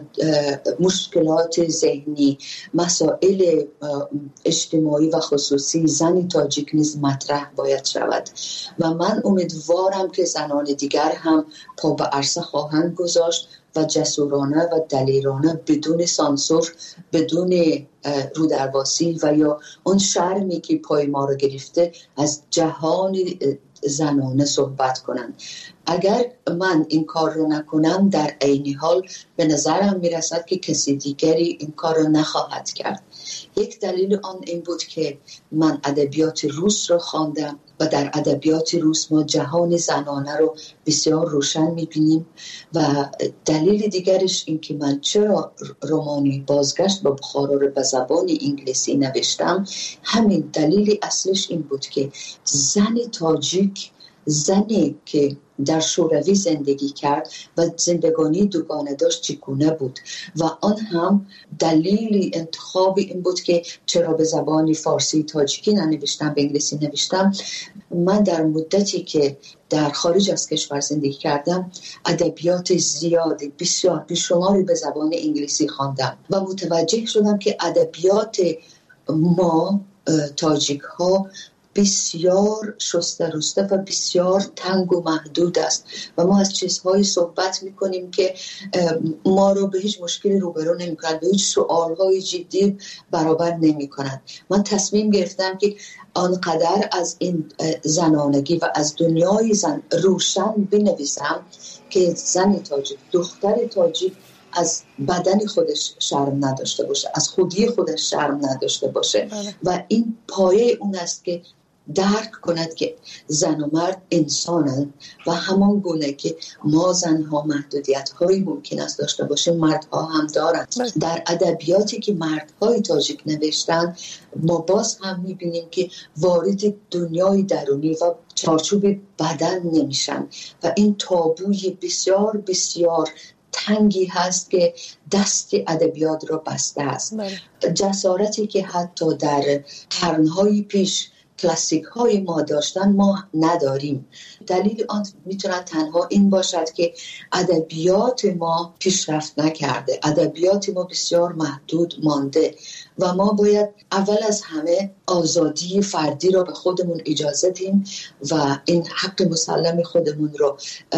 مشکلات ذهنی، مسائل اجتماعی و خصوصی زن تاجیک نیز مطرح باید شود و من امیدوارم که زنان دیگر هم پا به عرصه خواهند گذاشت و جسورانه و دلیرانه بدون سانسور، بدون رودرباسی و یا اون شرمی که پای ما رو گرفته از جهان زنانه صحبت کنند. اگر من این کار رو نکنم در عین حال به نظرم میرسد که کسی دیگری این کار رو نخواهد کرد. یک دلیل آن این بود که من ادبیات روس رو خواندم و در ادبیات روس ما جهان زنانه رو بسیار روشن میبینیم و دلیل دیگرش این که من چرا رمانی بازگشت به بخارا رو به زبان انگلیسی نوشتم، همین دلیل اصلش این بود که زن تاجیک، زنی که در شوروی زندگی کرد و زندگانی دوگانه داشت چگونه بود و آن هم دلیل انتخاب این بود که چرا به زبان فارسی تاجیکی ننوشتم، به انگلیسی نوشتم. من در مدتی که در خارج از کشور زندگی کردم ادبیات زیادی بسیار بیشماری به زبان انگلیسی خواندم و متوجه شدم که ادبیات ما تاجیک ها بسیار شسته رسته و بسیار تنگ و محدود است و ما از چیزهایی صحبت میکنیم که ما رو به هیچ مشکلی روبرو نمیکنند، به هیچ سوالهای جدی برابر نمیکنند. من تصمیم گرفتم که آنقدر از این زنانگی و از دنیای زن روشن بنویسم که زن تاجیک، دختر تاجیک از بدن خودش شرم نداشته باشه، از خودی خودش شرم نداشته باشه بله. و این پایه اون است که درک کند که زن و مرد انسانند و همان گونه که ما زنها محدودیت هایی ممکن است داشته باشه مردها هم دارند. بله. در ادبیاتی که مردهای تاجیک نوشتن ما باز هم میبینیم که وارد دنیای درونی و چارچوب بدن نمیشن و این تابوی بسیار بسیار تنگی هست که دست ادبیات را بسته است. بله. جسارتی که حتی در قرنهای پیش کلاسیک های ما داشتن ما نداریم. دلیل آن میتونه تنها این باشد که ادبیات ما پیشرفت نکرده، ادبیات ما بسیار محدود مانده و ما باید اول از همه آزادی فردی را به خودمون اجازه دیم و این حق مسلم خودمون رو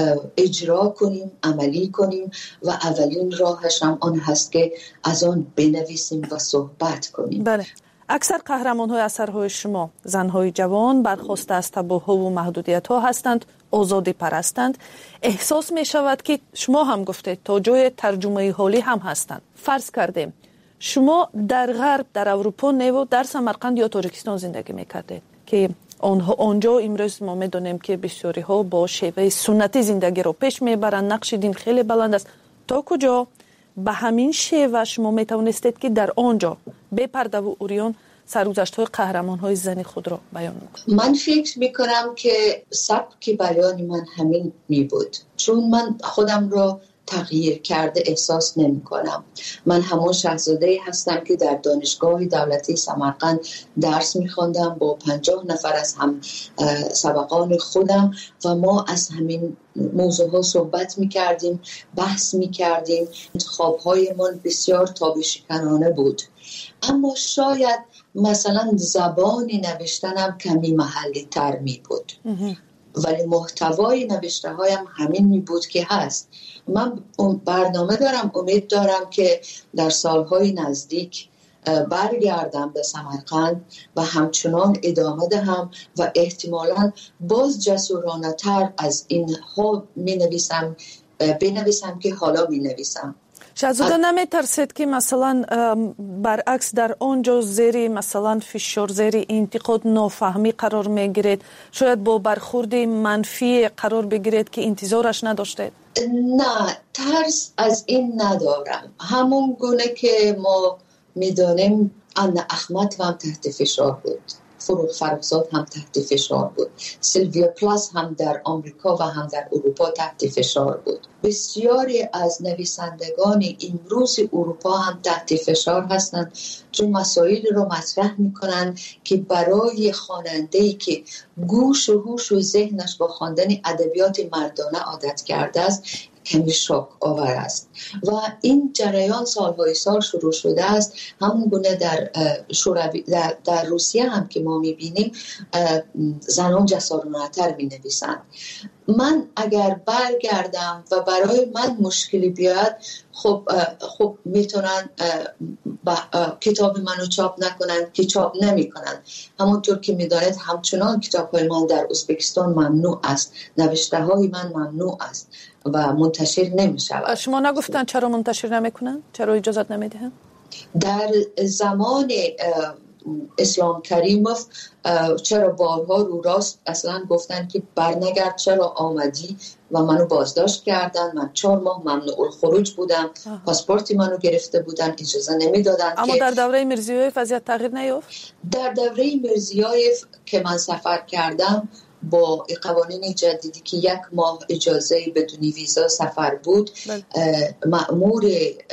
اجرا کنیم، عملی کنیم و اولین راهش هم آن هست که از آن بنویسیم و صحبت کنیم. بله. اکثر قهرمان‌های اثرهای شما زن‌های جوان برخواسته از تابوها و محدودیت‌ها هستند، آزادی پرستند. احساس می‌شود که شما هم گفتید تا جای ترجمه حالی هم هستند. فرض کردیم شما در غرب، در اروپا و در سمرقند یا تاجیکستان زندگی می‌کردید که آنها آنجا امروز ما می‌دونیم که بسیاری‌ها با شیوه سنتی زندگی رو پیش می‌برند، نقش دین خیلی بلند است. تا کجا به همین شیوه شما میتونستید که در آنجا به پرده و اوریان سرگذشت‌های قهرمان‌های زنی خود را بیان می‌کنید؟ من فکر می‌کنم که سبک بیان من همین می بود، چون من خودم را تغییر کرده احساس نمی‌کنم. من همون شاهزاده‌ای هستم که در دانشگاه دولتی سمرقند درس می‌خواندم با پنجاه نفر از هم سبقان خودم و ما از همین موضوعها صحبت می‌کردیم، بحث می‌کردیم. انتخاب‌هایمان بسیار تابشکنانه بود، اما شاید مثلا زبانی نوشتنم کمی محلی تر می بود ولی محتوای نوشته هایم همین می بود که هست. من برنامه دارم، امید دارم که در سالهای نزدیک برگردم به سمرقند و همچنان ادامه دهم و احتمالاً باز جسورانه تر از این ها می نویسم بنویسم که حالا می نویسم. شهزاده نمی ترسید که مثلا برعکس در آنجا زیری مثلا فشار زیری انتقاد نافهمی قرار می گیرید، شاید با برخورد منفی قرار بگیرید که انتظارش نداشتید؟ نه، ترس از این ندارم. همون گونه که ما میدانیم انا احمد هم تحت فشار بود، فروغ فرخزاد هم تحت فشار بود، سیلویا پلاس هم در آمریکا و هم در اروپا تحت فشار بود. بسیاری از نویسندگان امروز اروپا هم تحت فشار هستند چون مسائل رو مطرح میکنند که برای خواننده‌ای که گوش و هوش و ذهنش با خواندن ادبیات مردانه عادت کرده است کمی شوک آور است و این جریان سالهای سال شروع شده است. همون گونه در شوروی در, در روسیه هم که ما میبینیم زنان جسارانه‌تر مینویسند. من اگر برگردم و برای من مشکلی بیاد، خب خب میتونن کتاب منو چاپ نکنن که چاپ نمیکنن. همونطور که میدانید همچنان کتاب‌های من در ازبکستان ممنوع است، نوشته های من ممنوع است و منتشر نمی شود. شما نگفتن چرا منتشر نمیکنن؟ چرا اجازت نمیدهن؟ در زمان اسلام کریموف چرا بارها رو راست اصلا گفتن که برنگرد، چرا آمدی و منو بازداشت کردن. من چهار ماه ممنوع الخروج بودم، پاسپورتی منو گرفته بودن، اجازه نمیدادن. اما در دوره میرزیویف وضعیت تغییر نیافت؟ در دوره میرزیویف که من سفر کردم با قوانین جدیدی که یک ماه اجازه بدون ویزا سفر بود، مأمور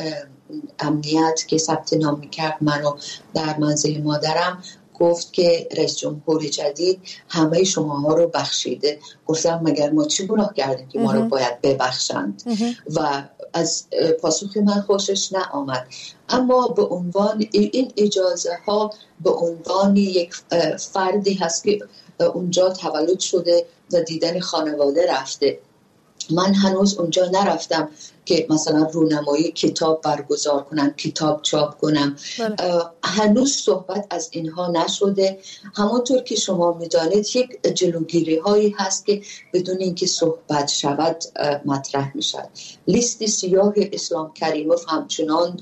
امنیت که ثبت نام میکرد منو در منزل مادرم گفت که رئیس جمهور جدید همه شماها رو بخشیده. گفتم مگر ما چی گناه کردیم که ما رو باید ببخشند؟ و از پاسخ من خوشش نآمد. اما به عنوان این اجازه ها به عنوان یک فردی هست که اونجا تولد شده و دیدن خانواده رفته. من هنوز اونجا نرفتم که مثلا رونمایی کتاب برگزار کنم، کتاب چاپ کنم. هنوز صحبت از اینها نشده. همونطور که شما میدانید یک جلوگیری هایی هست که بدون اینکه صحبت شود مطرح میشد. لیست سیاه اسلام کریموف همچنان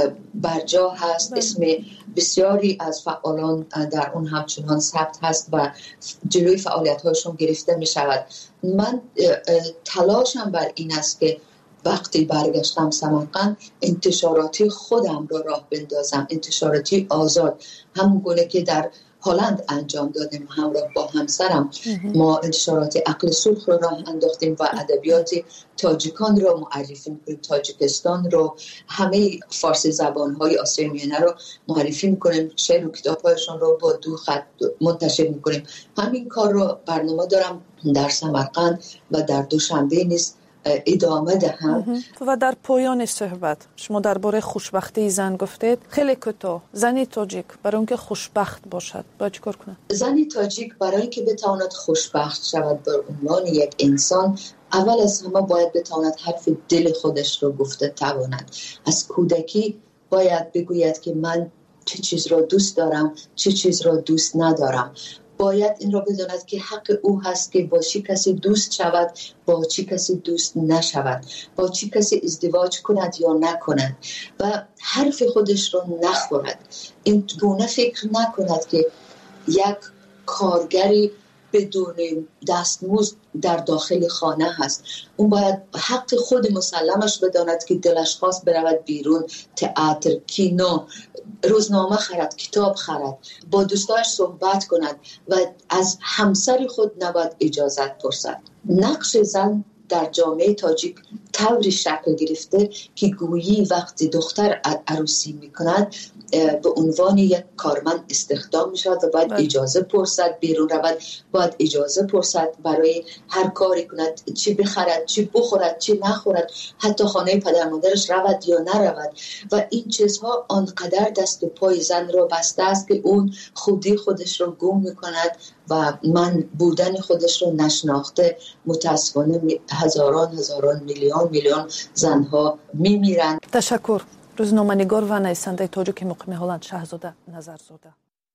برجا هست. اسم بسیاری از فعالان در اون همچنان ثبت هست و جلوی فعالیت هاشون گرفته میشود. من تلاشم بر این است که وقتی برگشتم سمرقند انتشاراتی خودم را راه بندازم، انتشاراتی آزاد، همون گونه که در هلند انجام دادیم همراه با همسرم. ما انتشارات عقل سرخ رو راه انداختیم و ادبیات تاجیکان رو معرفی میکنیم، تاجیکستان رو، همه فارسی زبانهای آسیای میانه رو معرفی میکنیم، شعر و کتابهایشون رو با دو خط منتشر میکنیم. همین کار رو برنامه دارم در سمرقند و در دوشنبه نیز ادامه دهم. و در پایان صحبت شما درباره خوشبختی زن گفتید. خیلی کوتاه، زنی تاجیک برای اینکه خوشبخت باشد باید چیکار کنه؟ زنی تاجیک برای اینکه بتواند خوشبخت شود به عنوان یک انسان، اول از همه باید بتواند حرف دل خودش رو گفته تواند. از کودکی باید بگوید که من چه چیز را دوست دارم، چه چیز را دوست ندارم. باید این را بداند که حق او هست که با چی کسی دوست شود، با چی کسی دوست نشود، با چی کسی ازدواج کند یا نکند و حرف خودش را نخورد. این گونه فکر نکند که یک کارگری بدون دستمزد در داخل خانه هست. اون باید حق خود مسلمش بداند که دلش خواست برود بیرون، تئاتر، کینو، روزنامه خرد، کتاب خرد، با دوستاش صحبت کند و از همسر خود نباید اجازت پرسد. نقش زن در جامعه تاجیک طوری شکل گرفته که گویی وقتی دختر عروسی میکند به عنوان یک کارمند استخدام میشود و باید اجازه پرسد بیرون رود، باید اجازه پرسد برای هر کاری کند، چی بخرد، چی بخورد، چی نخورد، حتی خانه پدر مادرش رود یا نرود. و این چیزها آنقدر دست و پای زن را بسته است که اون خودی خودش را گم میکند و من بودن خودش رو نشناخته متاسفانه هزاران هزاران میلیون میلیون زنها میمیرند. تشکر. روزنامه‌نگار و نویسنده تاجیک مقیم هلند شهزاده نظرزاده.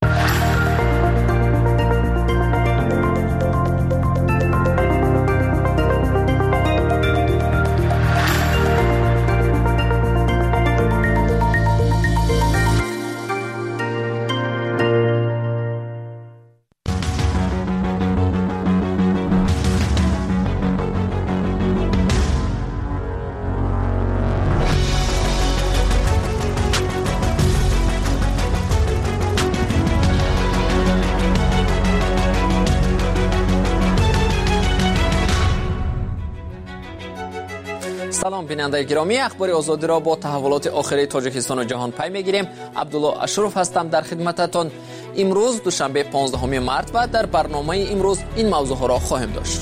سلام بیننده گرامی، اخبار آزادی را با تحولات آخری تاجیکستان و جهان پی میگیریم. عبدالله اشرف هستم در خدمتتان. امروز دوشنبه پانزدهم مارس و در برنامه امروز این موضوع ها را خواهیم داشت.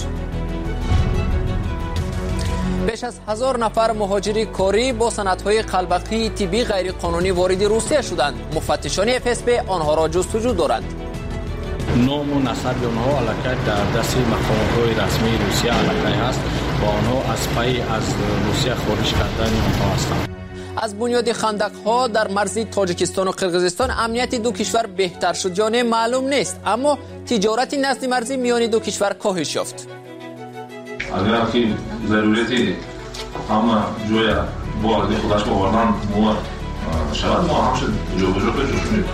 بیش از هزار نفر مهاجر کاری با سندهای قلبکی طبی غیر قانونی وارد روسیه شدند. مفتشان اف اس بی آنها را جستجو دارند. نام و نسب آنها الکی در دست مقامات رسمی روسیه الکی است و آنها از پی از روسیه خارج کردن آنها هستند. از بنیاد خندق‌ها در مرز تاجیکستان و قرقیزستان امنیت دو کشور بهتر شد یا نه معلوم نیست، اما تجارت نزد مرزی میان دو کشور کاهش یافت. اگر که ضرورتی اما جوی بوارد خودش باوردن مو شود ما همش جو به جو بجوشونیم.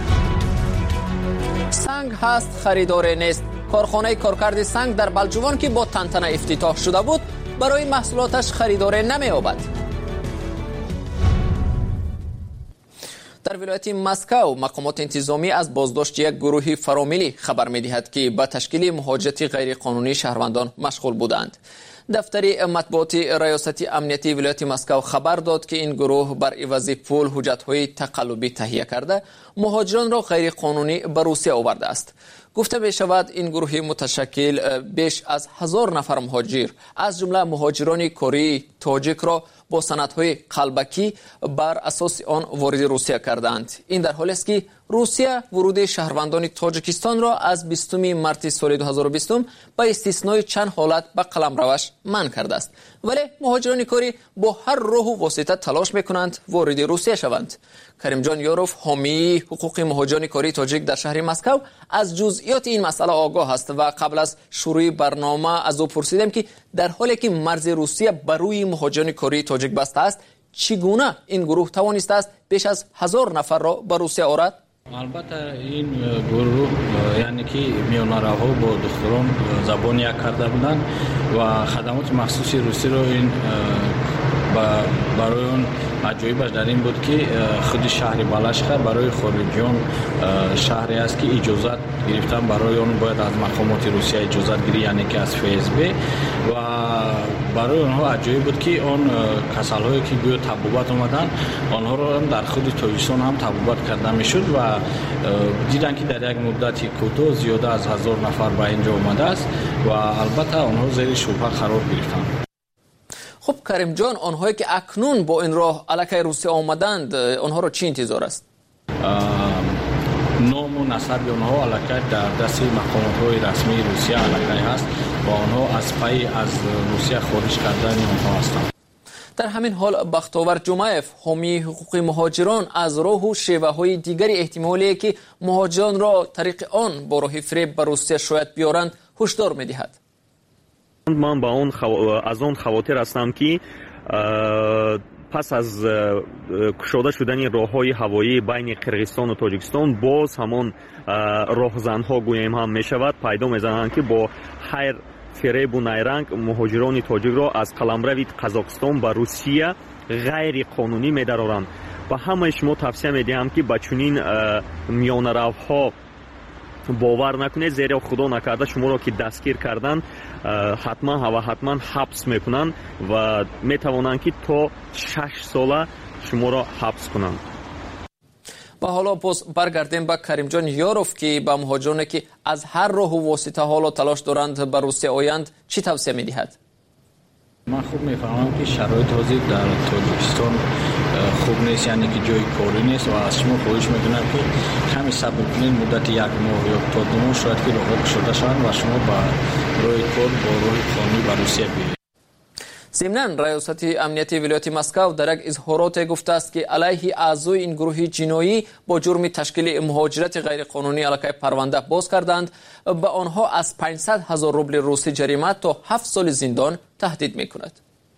سنگ هست خریدار نیست. کارخانه کارکرد سنگ در بلجوان که با تنتنه افتتاح شده بود برای محصولاتش خریدار نمی‌یابد. در ولایت مسکو مقامات انتظامی از بازداشت یک گروه فرامیلی خبر می‌دهد که به تشکیل مهاجرت غیرقانونی شهروندان مشغول بودند. دفتر مطبوعاتی ریاست امنیتی ولایت مسکو خبر داد که این گروه بر عوض پول حجت‌های تقلبی تهیه کرده مهاجران را غیرقانونی به روسیه آورده است. گفته می شود این گروه متشکل بیش از هزار نفر مهاجر از جمله مهاجران کره تاجیک را با سندهای قلبکی بر اساس آن وارد روسیه کردند. این در حالی است که روسیه ورود شهروندان تاجیکستان را از بیستم مارس سال دو هزار و بیست با استثنای چند حالت به قلمروش منع کرده است، ولی مهاجران کره با هر راه و واسطه تلاش میکنند وارد روسیه شوند. کریم جان یاروف، حامی حقوق مهاجران کره تاجیک در شهر مسکو، از جزئیات این مسئله آگاه است و قبل از شروع برنامه از او پرسیدم که در حالی که مرز روسیه بر روی مهاجران کره تاجیک بسته است، چگونه این گروه توانسته است بیش از هزار نفر را به روسیه آورد؟ البته این گروه یعنی که میانراها با دختران زبان یک کرده بودند و خدمات مخصوص روسی رو این برای اون عجایبش در این بود که خود شهر بالاشخر برای خارجیان شهری است که اجازت گرفتن برای اون باید از مقامات روسیه اجازت گیری، یعنی که از اف اس بی، و برای اونها عجایب بود که اون کسال‌هایی که گویا تبوبت اومدن آنها رو در خود تاجیکستان هم تبوبت کرده میشد و دیدن که در یک مدتی کوتاه زیاده از هزار نفر به اینجا اومده است و البته آنها زیر شبهه قرار گرفتند. خب کریم جان، آنهایی که اکنون با این راه علیه روسیه آمدند آنها را چی انتظار است؟ نام و نسب آنها علیه در دست مقامات رسمی روسیه علیه است و آنها از پی از روسیه خارج کردن آنها هستند. در همین حال بختاور جمعیف، حامی حقوق مهاجران، از راه و شیوه های دیگری احتمالی که مهاجران را طریق آن با راه فریب به روسیه شاید بیارند هشدار می‌دهد. من با اون خو... از اون خواطر هستم که پس از کشاده شدن راه‌های هوایی بین قرقیزستان و تاجیکستان باز همون راهزن‌ها گویم هم می‌شود پیدا می‌زنند که با هر فریب و نیرنگ مهاجران تاجیک را از قلمرو قزاقستان به روسیه غیر قانونی می‌درارند و همه شما توصیه می‌دهم که با چنین میانه‌روها باور نکنید، زیرا خدا نکرده شما را که دستگیر کردن حتما و حتما حبس میکنن و میتوانند که تا شش ساله شما را حبس کنند. و حالا باز برگردیم به کریم جان یاروف که به مهاجرانی که از هر راه و واسطه حالا تلاش دارند به روسیه آیند چی توصیه میدهد؟ من خوب میفهمم که شرایط حاضر در تاجیکستان خوب نیست، یعنی که جای کاری نیست و از شما خواهش میکنم که کمی صبر کنید، مدت یک ماه یا تا دو ماه شاید که راهها گشوده شوند و شما با راه کار با راه قانونی به روسیه بیایید. ضمناً ریاست امنیتی ولایت مسکو در یک اظهارات گفته است که علیه اعضای این گروه جنایی با جرم تشکیل مهاجرت غیرقانونی علیه پرونده باز کردند. به آنها از پانصد هزار روبل روسی جریمه تا هفت سال زندان تهدید می‌کند.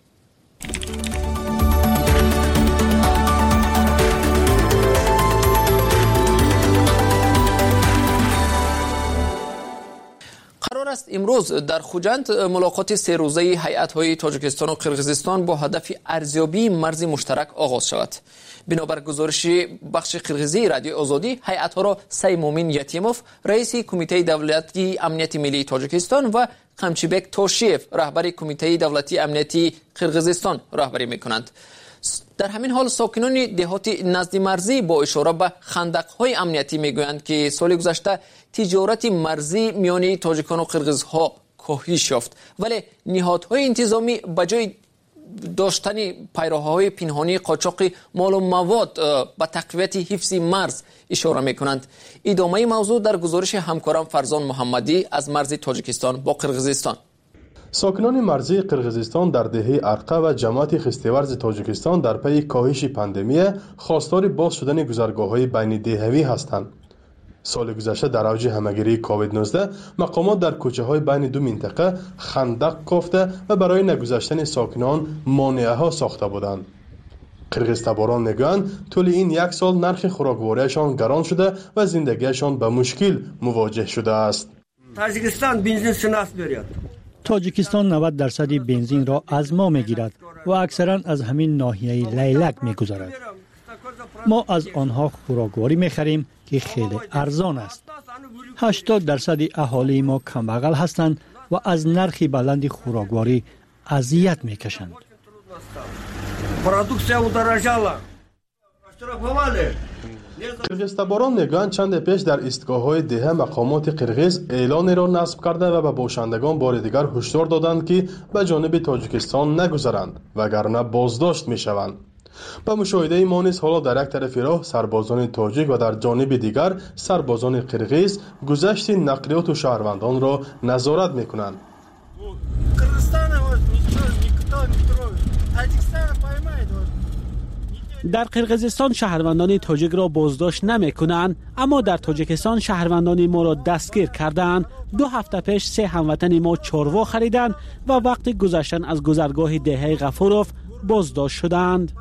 قرار است امروز در خوجند ملاقات سه روزه هیئت‌های تاجیکستان و قرقیزستان با هدف ارزیابی مرز مشترک آغاز شود. بنابر گزارش بخش قرقیزی رادیو آزادی، هیئت‌ها را سیمومین یتیموف رئیس کمیته دولتی امنیت ملی تاجیکستان و قمچیبک توشیف رهبر کمیته دولتی امنیتی قرقیزستان رهبری می‌کنند. در همین حال ساکنان دهات نزد مرزی با اشاره به خندق‌های امنیتی میگویند که سال گذشته تجارت مرزی میان تاجیکان و قرقیزها کاهش یافت، ولی نهادهای انتظامی به جای داشتن پیراهه‌های پنهانی قاچاق مال و مواد به تقویت حفظ مرز اشاره میکنند. ادامه موضوع در گزارش همکارم فرزان محمدی از مرز تاجیکستان با قرقیزستان. ساکنان مرزی قرقیزستان در دهه ارقه و جماعت خستیورز تاجیکستان در پی کاهش پاندمی خواستار باز شدن گذرگاه‌های بین دهه‌ای هستند. سال گذشته در اوج همهگیری کووید نوزده مقامات در کوچه‌های بین دو منطقه خندق کافته و برای نگذشتن ساکنان مانعه‌ها ساخته بودند. قرقیزتباران میگویند طول این یک سال نرخ خوراکواریشان گران شده و زندگیشان به مشکل مواجه شده است. تاجیکستان بنزین شناس می‌آید. تاجیکستان نود درصد بنزین را از ما میگیرد و اکثرا از همین ناحیه لیلک میگذرد. ما از آنها خوراکواری میخریم که خیلی ارزان است. هشتاد درصد اهالی ما کمبغل هستند و از نرخ بلند خوراکواری اذیت میکشند. قرقیزتباران میگویند چند پیش در ایستگاه‌های دهه مقامات قرقیز اعلانی را نصب کرده و به باشندگان بار دیگر هشدار دادند که به جانب تاجیکستان نگذرند وگرنه بازداشت میشوند. به مشاهده ما نیز حالا در یک طرف راه سربازان تاجیک و در جانب دیگر سربازان قرقیز گذشت نقلیات و شهروندان را نظارت میکنند. در قرقیزستان شهروندان تاجیک را بازداشت نمی کنند، اما در تاجیکستان شهروندان ما را دستگیر کردند. دو هفته پیش سه هموطن ما چاروا خریدند و وقت گذشتن از گذرگاه دهه غفوروف بازداشت شدند.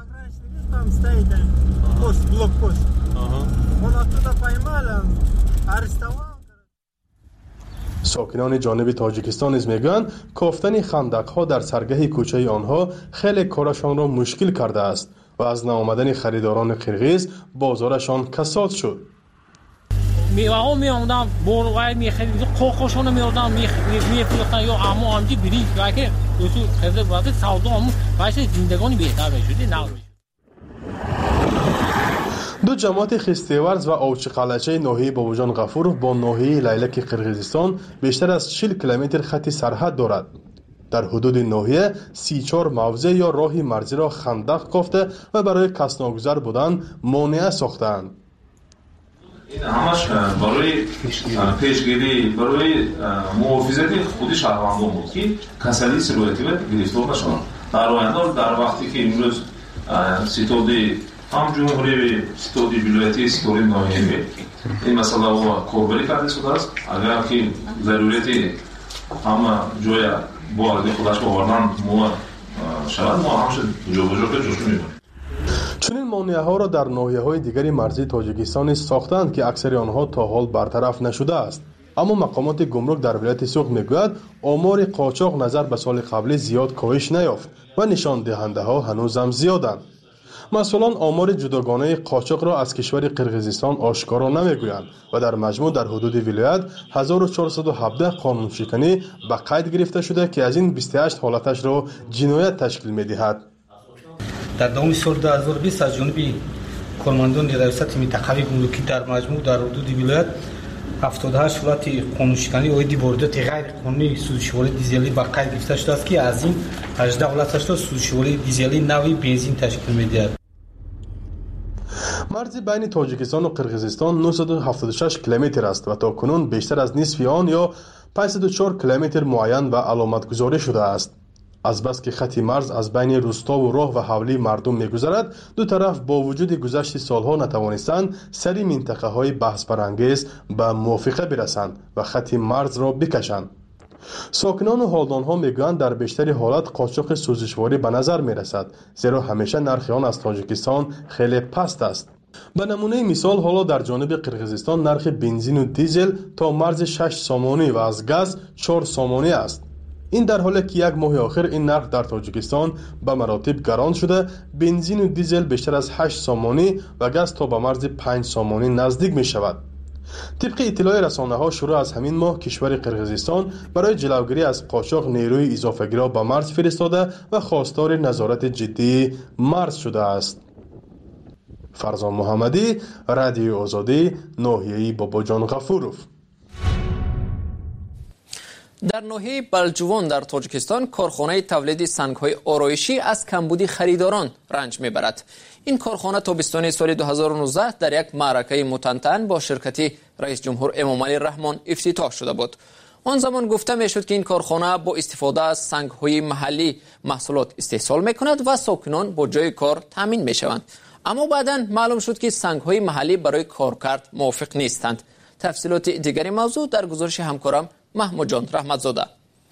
ساکنان جانب تاجیکستان نیز میگویند کافتن خندق‌ها در سرگه کوچه آنها خیلی کارشان را مشکل کرده است و از ناآمدن خریداران قرقیز بازارشان کساد شد. میوه‌ها می‌آمدن بورقای می‌خرید، خوخوشون می‌آوردن می‌فروختن یا اما همچی بری که دوستو خرید وقت سودا همون باعث زندگانی بهتر بشه نه. دو جماعت خستیورز و اوچقلچه ناحیه بابوجان غفورov با ناحیه لیلک قرقیزستان بیشتر از چهل کیلومتر خط سرحد دارد. در حدود ناحیه سی و چهار موضع یا راهی مرزی را خندق کافته و برای کس ناگذر بودن مانع ساختند. این همش برای پیشگیری برای محافظت خود شهروندان بود که کسری سلویتی گرفتار نشوند. در آینده در وقتی که امروز ستاد هم جمهوری ستاد ولایتی ستاد ناحیه این مسئله رو کاربری کرده شده است. اگر که ضرورتی همه جای با عرض خودش آوردن ما شود ما همشه جابجا به جوش می‌کنیم. چنین مانع‌ها را در ناحیه‌های دیگری مرزی تاجیکستان ساختند که اکثر آنها تا حال برطرف نشده است. اما مقامات گمرک در ولایت سوق میگوید آمار قاچاق نظر به سال قبلی زیاد کاهش نیافت و نشان دهنده ها هنوزم زیادند. مثلا آمار جداگانه قاچاق را از کشور قرقیزستان آشکارا نمیگویند و در مجموع در حدود ولایت هزار و چهارصد و هفده قانون شکنی به قید گرفته شده که از این بیست و هشت حالتش را جنایت تشکیل میدهد. در دوم سال دو هزار و بیست از جانب کارمندان ریاست منطقوی گمرکی در مجموع در حدود ولایت هفتاد و هشت حالت قانون شکنی عاید واردات غیر قانونی سوزشواری دیزلی به قید گرفته شده است که از این هجده حالتش را سوزشواری دیزلی نوعی بنزین تشکیل میدهد. مرز بین تاجیکستان و قرقیزستان نهصد و هفتاد و شش کیلومتر است و تاکنون بیشتر از نصف آن یا پانصد و چهار کیلومتر معین و علامت گذاری شده است. از بس که خط مرز از بین روستا و راه و حولی مردم می‌گذرد، دو طرف با وجود گذشت سالها نتوانستند سری منطقه های بحث برانگیز به موافقه برسند و خط مرز را بکشند. ساکنان و حالدان ها میگویند در بیشتر حالت قاچاق سوزشواری به نظر میرسد، زیرا همیشه نرخ آن از تاجیکستان خیلی پست است. به نمونه مثال حالا در جانب قرقیزستان نرخ بنزین و دیزل تا مرز شش سامانی و از گاز چهار سامانی است. این در حالی که یک ماه آخر این نرخ در تاجیکستان به مراتب گران شده، بنزین و دیزل بیشتر از هشت سامانی و گاز تا به مرز پنج سامانی نزدیک می شود. طبق اطلاع رسانه ها شروع از همین ماه کشور قرقیزستان برای جلوگیری از قاچاق نیروی اضافه‌گری را به مرز فرستاده و خواستار نظارت جدی مرز شده است. فرزان محمدی، رادیو آزادی، ناحیه باباجان غفورов. در ناحیه بلجوان در تاجیکستان کارخانه تولید سنگ‌های آرایشی از کمبود خریداران رنج میبرد. این کارخانه تابستان سال دو هزار و نوزده در یک معرکه متنتن با شرکت رئیس جمهور امامعلی رحمان افتتاح شده بود. آن زمان گفته میشد که این کارخانه با استفاده از سنگ‌های محلی محصولات استحصال میکند و ساکنان با جای کار تامین میشوند. اما بعداً معلوم شد که سنگ‌های محلی برای کارکرد موافق نیستند. تفصیلات دیگری موضوع در گزارش همکارم محمود جان رحمتزاده.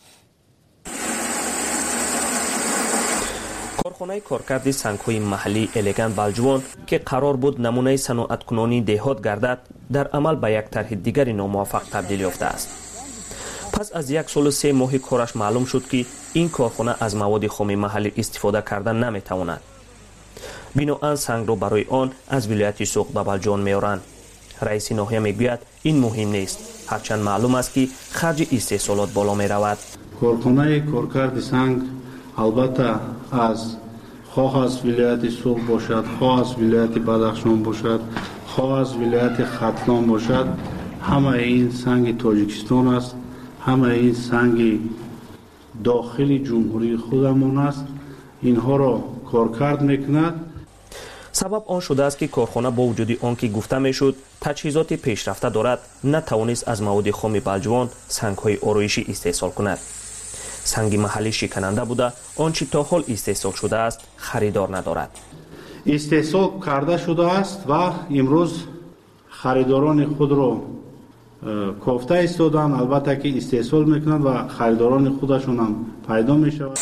کارخانه کارکرد سنگ‌های محلی الگان بلجوان که قرار بود نمونه صنعت‌کنانی دهات گردد، در عمل به یک طرح دیگری ناموفق تبدیل یافته است. پس از یک سال و سه ماه کارش معلوم شد که این کارخانه از مواد خام محلی استفاده کردن نمیتواند. بنابراین سنگ را برای آن از ولایت سوق به بلجوان میارند. رئیس ناحیه میگوید این مهم نیست، هرچند معلوم است که خرج استحصالات بالا می رود. کارخانه کارکرد سنگ البته از خواه از ولایت سوق باشد، خواه از ولایت بدخشان باشد، خواه از ولایت ختلان باشد، همه این سنگ تاجیکستان است، همه این سنگ داخلی جمهوری خودمان است. اینها را کارکرد میکند. سبب آن شده است که کارخانه با وجود آنکه گفته میشد تجهیزات پیشرفته دارد، نتوانست از مواد خام بلجوان سنگ‌های آرایشی استحصال کند. سنگ محلی شکننده بوده، آنچه تا حال استحصال شده است خریدار ندارد. استحصال کرده شده است و امروز خریداران خود را کافته ایستادند، البته که استحصال میکنند و خریداران خودشون هم پیدا میشود.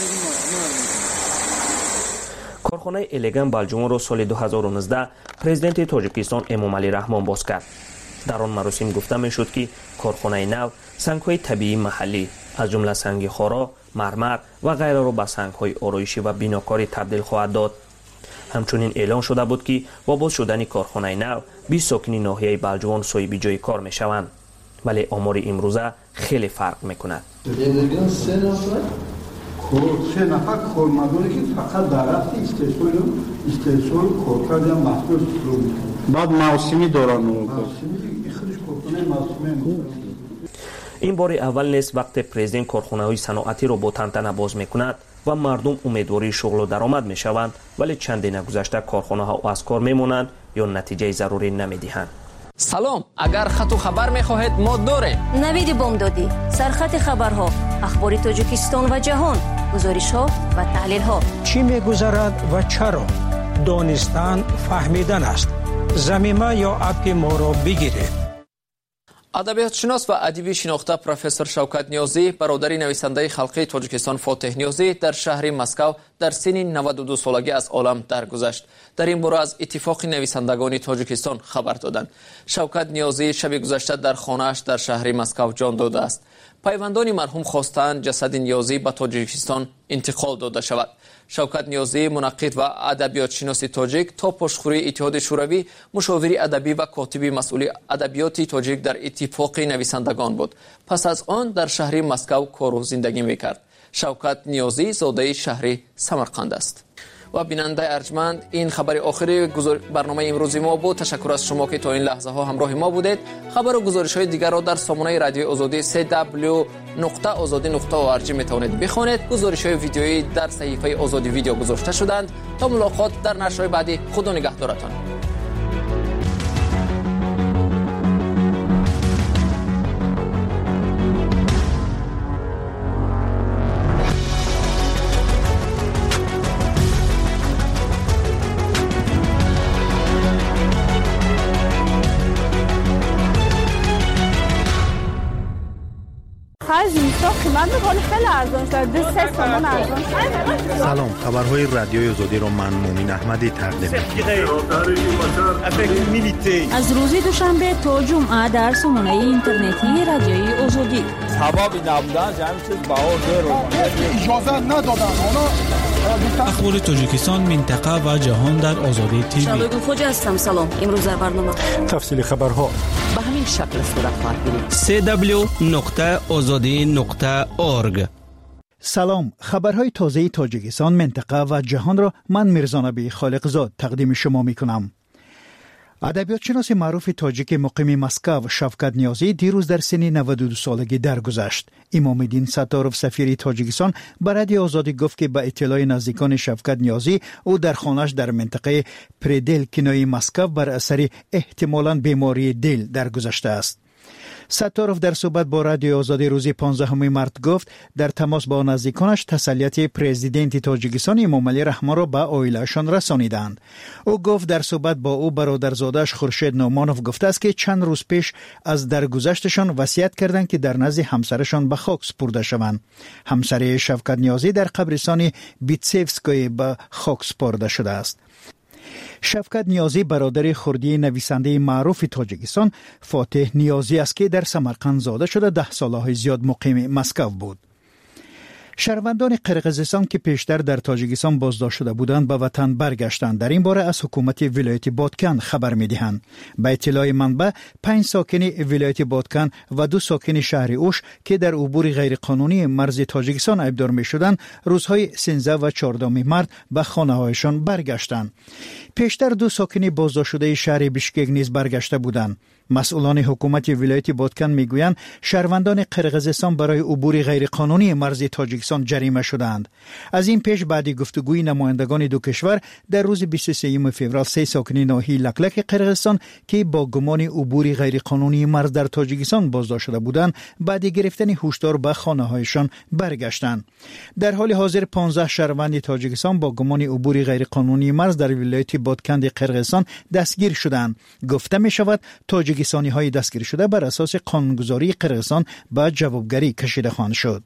کارخانه الگان بلجوان را سال دو هزار و نوزده پرزیدنت تاجیکستان امامعلی رحمان باز کرد. در آن مراسم گفته میشد که کارخانه نو سنگ‌های طبیعی محلی از جمله سنگ خارا، مرمر و غیره را به سنگ‌های آرایشی و بناکاری تبدیل خواهد داد. همچنین اعلان شده بود که با باز شدن کارخانه نو بیست ساکنی ناحیه بلجوان صاحب جای کار میشوند، ولی آمار امروزه خیلی فرق میکند. سه نفر کارمندانی که فقط در رفت استحصال استحصال کارکرد یا محصول رو میکنن. بعد موسمی دارن. موسمی خودش کارخانه موسمی. این بار اول نیست وقت پرزیدنت کارخانه های صنعتی را با تنتنه باز میکند و مردم امیدواری شغل و درآمد میشوند، ولی چندین گذشته کارخانه ها از کار میمونند یا نتیجه ضروری نمیدهند. سلام، اگر خط و خبر میخواهید ما داریم. نوید بامدادی، سرخط خبرها، اخبار تاجیکستان و جهان، گزارش ها و تحلیل ها. چی میگذرد و چرا؟ دانستن فهمیدن است. زمینه یا اپ ما را بگیرید. ادبیات شناس و ادیب شناخته پروفسور شوکت نیازی، برادر نویسنده خلقی تاجیکستان فاتح نیازی، در شهر مسکو در سن نود و دو سالگی از عالم درگذشت. در این باره از اتفاق نویسندگان تاجیکستان خبر دادند. شوکت نیازی شب گذشته در خانه‌اش در شهر مسکو جان داده است. پیوندان مرحوم خواستند جسد نیازی به تاجیکستان انتقال داده شود. شوکت نیازی، منقد و ادبیات شناس تاجیک، تا پشتخوری اتحاد شوروی مشاور ادبی و کاتب مسئول ادبیات تاجیک در اتفاق نویسندگان بود. پس از آن در شهر مسکو کار و زندگی میکرد. شوکت نیازی زاده شهر سمرقند است. و بیننده ارجمند، این خبر آخری برنامه امروزی ما بود. تشکر از شما که تا این لحظه ها همراه ما بودید. خبر و گزارش های دیگر را در سامانه رادیو آزادی سه دبلیو نقطه آزادی نقطه او ار جی میتوانید بخوانید. گزارش های ویدیویی در صفحه آزادی ویدیو گذاشته شدند. تا ملاقات در نشرهای بعدی، خدا نگهدارتان. خیلی اینستا قیمت میکنه خیلی ارزان شد دو سه تومن ارزان شد. سلام، خبرهای رادیوی آزادی رو من مومین احمدی تقدیم می‌کنم. از روز دوشنبه تا جمعه در سامانه اینترنتی رادیوی آزادی. حبابی نبودن جمع چیز باور رو اجازه ندادن. اخبار تاجیکستان، منطقه و جهان در آزادی تیوی. شبگون خوجا هستم. سلام. امروز در برنامه تفصیل خبرها به همین شکل صورت خواهد گرفت. سی دبلیو نقطه آزادی نقطه اورگ. سلام، خبرهای تازه تاجیکستان، منطقه و جهان را من میرزا نبی خالقزاد تقدیم شما میکنم. ادبیات شناس معروف تاجیک مقیم مسکو شفقت نیازی دیروز در سن نود و دو سالگی درگذشت. امام الدین ستارov سفیر تاجیکستان به رادیو آزادی گفت که به اطلاع نزدیکان شفقت نیازی او در خانه‌اش در منطقه پریدل کنایه مسکو بر اثر احتمالاً بیماری دل درگذشته است. ستارov در صحبت با رادیو آزادی روز پانزدهم مارس گفت در تماس با نزدیکانش تسلیت پرزیدنت تاجیکستان امام علی رحمان را به عائله‌شان رسانیدند. او گفت در صحبت با او برادرزاده‌اش خورشید نومانوف گفته است که چند روز پیش از درگذشتشان وصیت کردند که در نزد همسرشان به خاک سپرده شوند. همسر شفقت نیازی در قبرستان بیتسیفسکای به خاک سپرده شده است. شفقت نیازی برادر خردی نویسنده معروف تاجیکستان فاتح نیازی است که در سمرقند زاده شده ده سالهای زیاد مقیم مسکو بود. شهروندان قرقیزستان که پیشتر در تاجیکستان بازداشت شده بودند به وطن برگشتند. در این باره از حکومت ولایت بادکن خبر می‌دهند. به اطلاع منبع پنج ساکن ولایت بادکن و دو ساکن شهر اوش که در عبور غیرقانونی مرز تاجیکستان ایبدار می‌شدند روزهای سیزده و چهاردهم مارس به خانه‌هایشان برگشتند. پیشتر دو ساکن بازداشت شده شهر بیشکک نیز برگشته بودند. مسئولان حکومت ولایت بادکن میگویند شهروندان قرقیزستان برای عبور غیرقانونی مرز تاجیکستان جریمه شدند. از این پیش بعد گفتگوی نمایندگان دو کشور در روز بیست و سوم فوریه سه ساکن ناحیه لکلک قرقیزستان که با گمان عبور غیرقانونی مرز در تاجیکستان بازداشت شده بودند بعد گرفتن هشدار به خانه‌هایشان برگشتند. در حال حاضر پانزده شهروند تاجیکستان با گمان عبور غیرقانونی مرز در ولایت بادکن قرقیزستان دستگیر شدند. گفته می شود تاجیک تاجیکستانی های دستگیر شده بر اساس قانونگذاری قرقیزستان به جوابگری کشیده خواهند شد.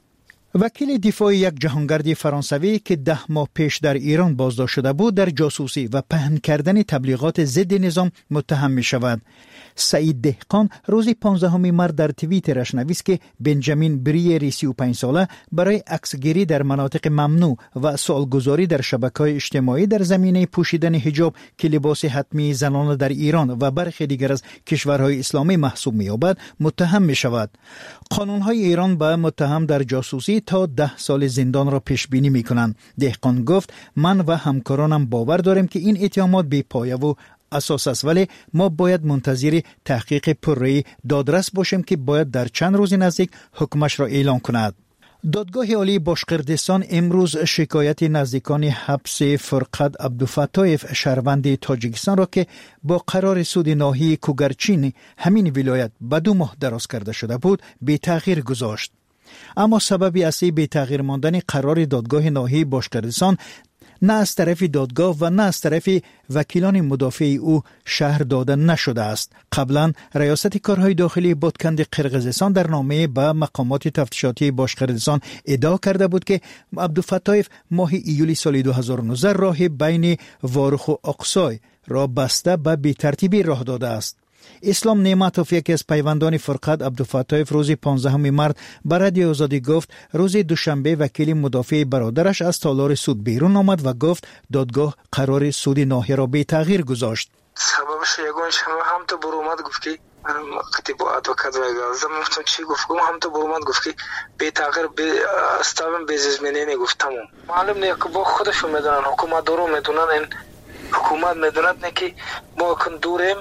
وکیل دفاع یک جهانگرد فرانسوی که ده ماه پیش در ایران بازداشت شده بود در جاسوسی و پهن کردن تبلیغات ضد نظام متهم می شود. سعید دهقان روز پانزدهم مارس در توییترش نوشت که بنجامین بریری سی و پنج ساله برای عکسگیری در مناطق ممنوع و سوالگذاری در شبکه‌های اجتماعی در زمینه پوشیدن حجاب که لباس حتمی زنان در ایران و برخی دیگر از کشورهای اسلامی محسوب می‌یابد متهم می‌شود. قانون‌های ایران به متهم در جاسوسی تا ده سال زندان را پیش بینی می‌کنند. دهقان گفت من و همکارانم باور داریم که این اتهامات بی‌پایه و اساس است، ولی ما باید منتظر تحقیق پررأی دادرس باشیم که باید در چند روز نزدیک حکمش را اعلام کند. دادگاه عالی باشقردستان امروز شکایت نزدیکان حبس فرقت عبدالفتاح شهروند تاجیکستان را که با قرار سود ناحیه کوگرچین همین ولایت به دو ماه دراز کرده شده بود به تغییر گذاشت. اما سبب اصلی به تغییر ماندن قرار دادگاه ناحیه باشقردستان نه از طرف دادگاه و نه از طرف وکیلان مدافع او شهر داده نشده است. قبلا ریاست کارهای داخلی بادکن قرقیزستان در نامه به مقامات تفتیشاتی باشقردستان ادعا کرده بود که عبدالفتاح ماه ایولی سال دو هزار و نوزده راه بین وارخ و اقصای را بسته به بی‌ترتیبی راه داده است. اسلام نعمتوف یکی از پیوندان فرقت عبدالفتاح روز پانزدهم مارس به رادیو آزادی گفت روز دوشنبه وکیل مدافع برادرش از تالار سود بیرون آمد و گفت دادگاه قرار سود ناحیه را به تغییر گذاشت. سببش یگانش هم تو برو اومد گفت که من وقتی با ادوکات وایگازم گفتم چی گفت هم تو برو اومد گفت که به تغییر به استابم بزمینه گفت تمام. معلوم نه که با خودشون میدونن حکومت دارو میدونن این حکومت میدونن نه که ما کن دوریم.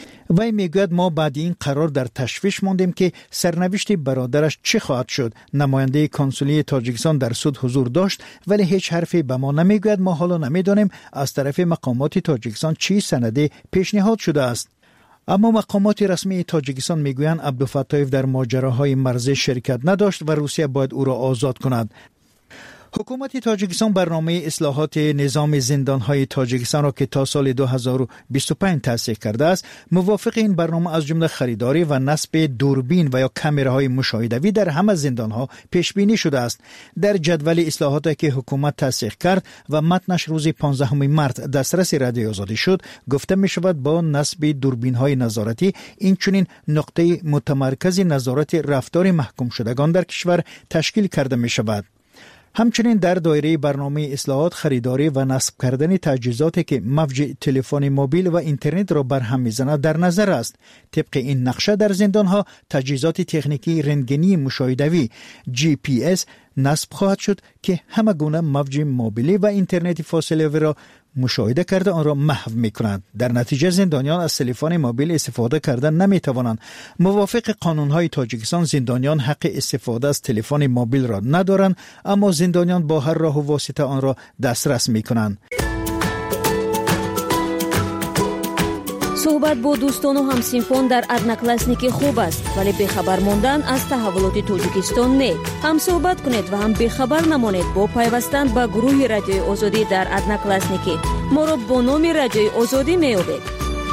وی میگوید ما بعد این قرار در تشویش ماندیم که سرنوشت برادرش چه خواهد شد. نماینده کنسولی تاجیکستان در سود حضور داشت ولی هیچ حرفی به ما نمیگوید. ما حالا نمیدانیم از طرف مقامات تاجیکستان چی سنده پیشنهاد شده است. اما مقامات رسمی تاجیکستان میگویند عبدالفتاح در ماجراهای مرزی شرکت نداشت و روسیه باید او را آزاد کند. حکومت تاجیکستان برنامه اصلاحات نظام زندان‌های تاجیکستان را که تا سال دو هزار و بیست و پنج تصدیق کرده است، موافق این برنامه از جمله خریداری و نصب دوربین و یا کامراهای مشاهده‌ای در همه زندان‌ها پیش بینی شده است. در جدول اصلاحاتی که حکومت تصدیق کرد و متنش روز پانزدهم مارس دسترس رادیوی آزادی شد، گفته می‌شود با نصب دوربین‌های نظارتی این چنین نقطه متمرکز نظارت رفتار محکوم شدگان در کشور تشکیل کرده می‌شود. همچنین در دایره برنامه اصلاحات خریداری و نصب کردن تجهیزاتی که موج تلفن موبیل و اینترنت را برهم می‌زند در نظر است. طبق این نقشه در زندان‌ها تجهیزات تکنیکی رنگینی مشاهده‌ای جی پی اس نصب خواهد شد که همه گونه موج موبیلی و اینترنت فاصله را مشاهده کرده آن را محو می‌کنند. در نتیجه زندانیان از تلفن موبیل استفاده کردن نمی‌توانند. موافق قانون‌های تاجیکستان زندانیان حق استفاده از تلفن موبیل را ندارند، اما زندانیان با هر راه و واسطه آن را دسترس می‌کنند. صحبت با دوستان و همسینفان در ادناکلاسنیکی خوب است، ولی بخبر ماندن از تحولات تاجیکستان نه. هم صحبت کنید و هم بخبر نمانید با پیوستن به گروه رادیوی آزادی در ادناکلاسنیکی. ما را با نام رادیوی آزادی می‌یابید.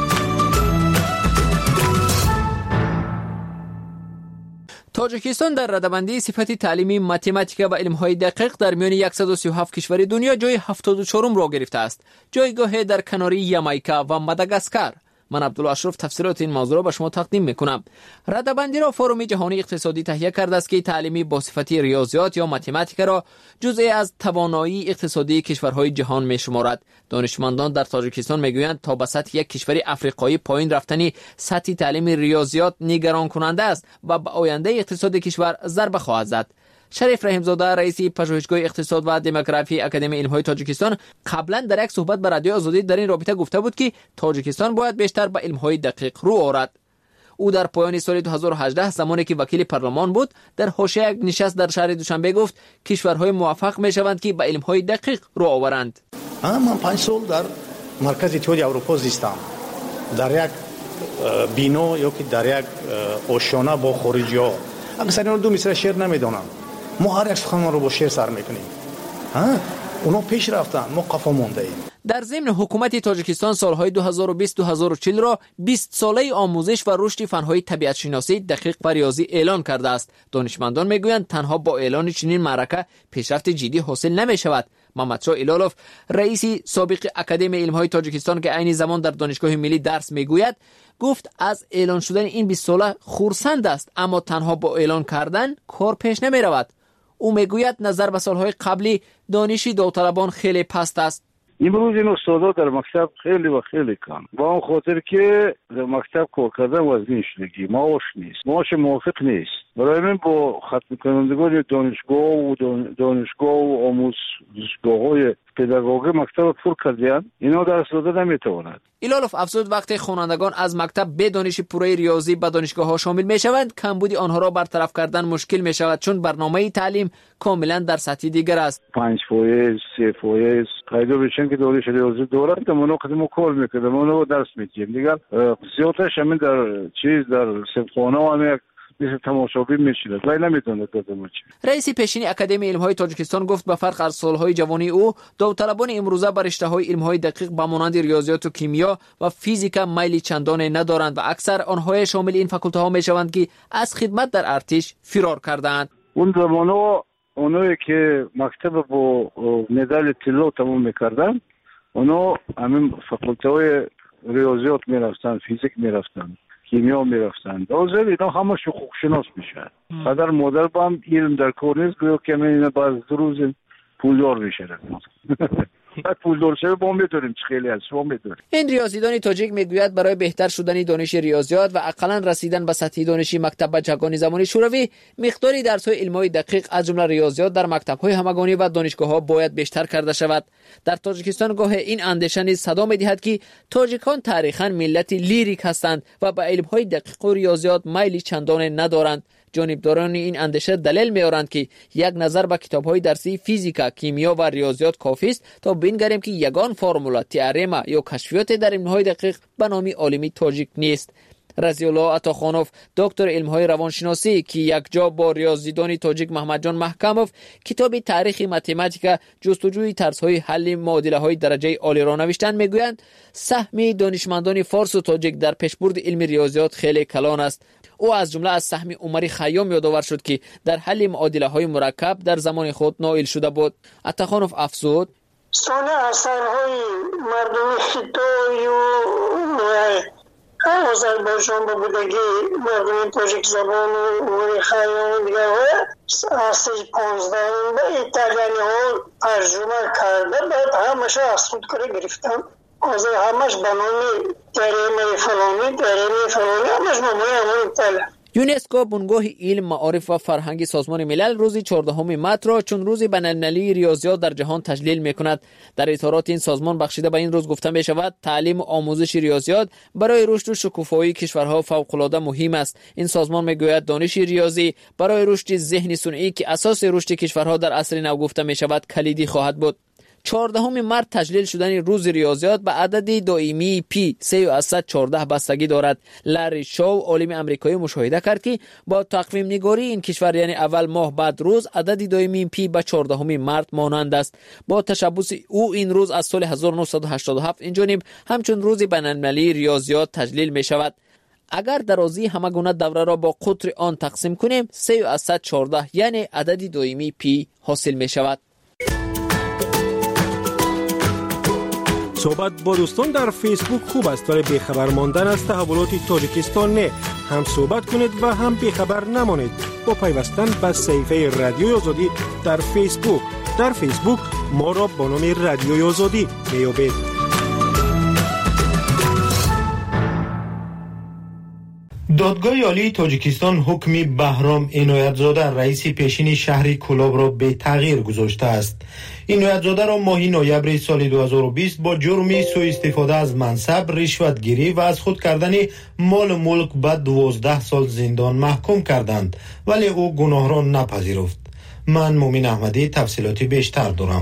تاجیکستان در رده‌بندی صفت تعلیمی متماتیک و علم‌های دقیق در میان صد و سی و هفت کشور دنیا جای هفتاد و چهارم را گرفته است. جایگاه در کناری یامایکا و ماداگاسکار. من عبدالله اشرف تفسیرات این موضوع را به شما تقدیم میکنم. رده‌بندی را فروم جهانی اقتصادی تهیه کرده است که تعلیمی با صفت ریاضیات یا متماتیک را جزئی از توانایی اقتصادی کشورهای جهان میشمارد. دانشمندان در تاجیکستان میگویند تا به سطح یک کشور افریقایی پایین رفتنی سطح تعلیم ریاضیات نگران کننده است و به آینده اقتصاد کشور ضربه خواهد زد. شریف رحیم‌زاده رئیس پژوهشگاه اقتصاد و دموگرافی اکادمی علم‌های تاجیکستان قبلا در یک صحبت به رادیو آزادی در این رابطه گفته بود که تاجیکستان باید بیشتر به علم‌های دقیق رو آورد. او در پایان سال دو هزار و هجده زمانی که وکیل پارلمان بود در حاشیه یک نشست در شهر دوشنبه گفت کشورهای موفق میشوند که به علم‌های دقیق رو آورند. من پنج سال در مرکز اتحادیه اروپا زیستم. در یک بینو یا که در یک آشیانه با خارجی‌ها. اکثر دو مصرع شعر نمیدونم. ما هر یک سخنمان رو با شعر سر میکنیم. ها اونا پیش رفتن، ما قفا مونده ایم. در ضمن حکومت تاجیکستان سالهای دو هزار و بیست تا دو هزار و چهل را بیست ساله آموزش و رشد فن‌های طبیعت شناسی دقیق و ریاضی اعلان کرده است. دانشمندان میگویند تنها با اعلان چنین معرکه پیشرفت جدی حاصل نمی‌شود. محمدشاه ایلالوف رئیس سابق اکادمی علم‌های تاجیکستان که عین زمان در دانشگاه ملی درس میگوید گفت از اعلان شدن این بیست ساله خرسند است، اما تنها با اعلان کردن کار پیش نمی‌رود. او میگوید نظر به سالهای قبلی دانشی داوطلبان خیلی پست است. امروز این استادا در مکتب خیلی و خیلی کم، با اون خاطر که در مکتب کار کردن وزنی شدگی معاش نیست، معاش موافق نیست. برای من با ختم کنندگان دانشگاه و دانشگاه و آموزشگاه‌های پداگوژی مکتب پر کردن، اینا درس دادن نمیتواند. ایلالوف افزود وقتی خوانندگان از مکتب به دانش پوره ریاضی به دانشگاه‌ها شامل میشوند، کمبودی آنها را برطرف کردن مشکل میشود چون برنامه تعلیم کاملا در سطح دیگر است. پنج فایز، سه فایز، قاعده بشن که دانش ریاضی دارند، که ما خودمون کار میکنیم، ما درس میدیم. دیگر زیادش همین در چیز در سمخانه و همین مثل تماشابی میشید، ولی نمیتونه دادم چی. رئیس پیشین اکادمی علم‌های تاجیکستان گفت به فرق از سالهای جوانی او داوطلبان امروزه بر رشته‌های علم‌های دقیق با مانند ریاضیات و کیمیا و فیزیک میل چندانی ندارند و اکثر آنها شامل این فاکولته میشوند که از خدمت در ارتش فرار کردند. اون زمانا اونایی که مکتب با مدال طلا تمام میکردن، اونا همین فاکولته های ریاضیات میرفتن، فیزیک میرفتن، کیمیا میرفتن. دوزر اینا همه حقوق شناس میشن. پدر مادر با هم علم در کار نیست، گویا که من باز دو روز پولدار میشه. بعد پولدار شده با میدونیم چه خیلی از شما میدونیم. این ریاضیدان تاجیک میگوید برای بهتر شدن دانش ریاضیات و اقلا رسیدن به سطح دانشی مکتب جهانی زمانی شوروی، مقداری درس‌های علمی دقیق از جمله ریاضیات در مکتب‌های همگانی و دانشگاه‌ها باید بیشتر کرده شود. در تاجیکستان گاه این اندیشه نیز صدا می‌دهد که تاجیکان تاریخاً ملت لیریک هستند و به علم‌های دقیق و ریاضیات میلی چندانی ندارند. جانبداران این اندیشه دلیل می‌آورند که یک نظر به کتاب‌های درسی فیزیک، کیمیا و ریاضیات کافی است تا بنگریم که یگان فرمولا، تئورم یا کشفیات در علم‌های دقیق به نام عالمی تاجیک نیست. رضی الله عطاخانوف دکتر علم‌های روانشناسی که یک جا با ریاضیدان تاجیک محمد جان محکموف کتاب تاریخ متماتیکا جستجوی طرزهای حل معادله‌های درجه عالی را نوشتند میگویند سهم دانشمندان فارس و تاجیک در پیشبرد علم ریاضیات خیلی کلان است. او از جمله از سهم عمر خیام یادآور شد که در حل معادله‌های مرکب در زمان خود نائل شده بود. عطاخانوف افزود: سال اثرهای مردم خطای و آذربایجان با بودگی مردم تاجیک زبان و عمر خیام دیگر اصل پانزده به ایتالیانی ها ترجمه کرده بعد همش از خود کاری گرفتن از همش بنامی ترمه فلانی ترمه فلانی همش نمای همون ایتالیا. یونسکو بنگاه علم، معارف و فرهنگ سازمان ملل روز چهاردهم مارس را چون روز بین‌المللی ریاضیات در جهان تجلیل می‌کند. در اطارات این سازمان بخشیده به این روز گفته می‌شود تعلیم و آموزش ریاضیات برای رشد و شکوفایی کشورها فوق‌العاده مهم است. این سازمان می‌گوید دانش ریاضی برای رشد ذهن صنعی که اساس رشد کشورها در عصر نو گفته می‌شود کلیدی خواهد بود. چهاردهم مارس تجلیل شدن روز ریاضیات به عدد دائمی پی سه و صد و چهارده بستگی دارد. لری شاو عالم آمریکایی مشاهده کرد که با تقویم نگاری این کشور یعنی اول ماه بعد روز عدد دائمی پی به چهاردهم مارس مانند است. با تشبث او این روز از سال هزار و نهصد و هشتاد و هفت اینجانب همچون روز بین‌المللی ریاضیات تجلیل می شود. اگر درازی همه گونه دوره را با قطر آن تقسیم کنیم سه و صد و چهارده یعنی عدد دائمی پی حاصل می شود. صحبت با دوستان در فیسبوک خوب است ولی بیخبر ماندن از تحولات تاجیکستان نه. هم صحبت کنید و هم بیخبر نمانید با پیوستن به صفحه رادیوی آزادی در فیسبوک. در فیسبوک ما را با نام رادیوی آزادی میابید. دادگاه عالی تاجیکستان حکم بهرام عنایت‌زاده رئیس پیشین شهر کولاب را به تغییر گذاشته است. عنایت‌زاده را ماه نوامبر سال دو هزار و بیست با جرم سوء استفاده از منصب، رشوتگیری و از خود کردن مال و ملک به دوازده سال زندان محکوم کردند ولی او گناه را نپذیرفت. من مومن احمدی تفصیلاتی بیشتر دارم.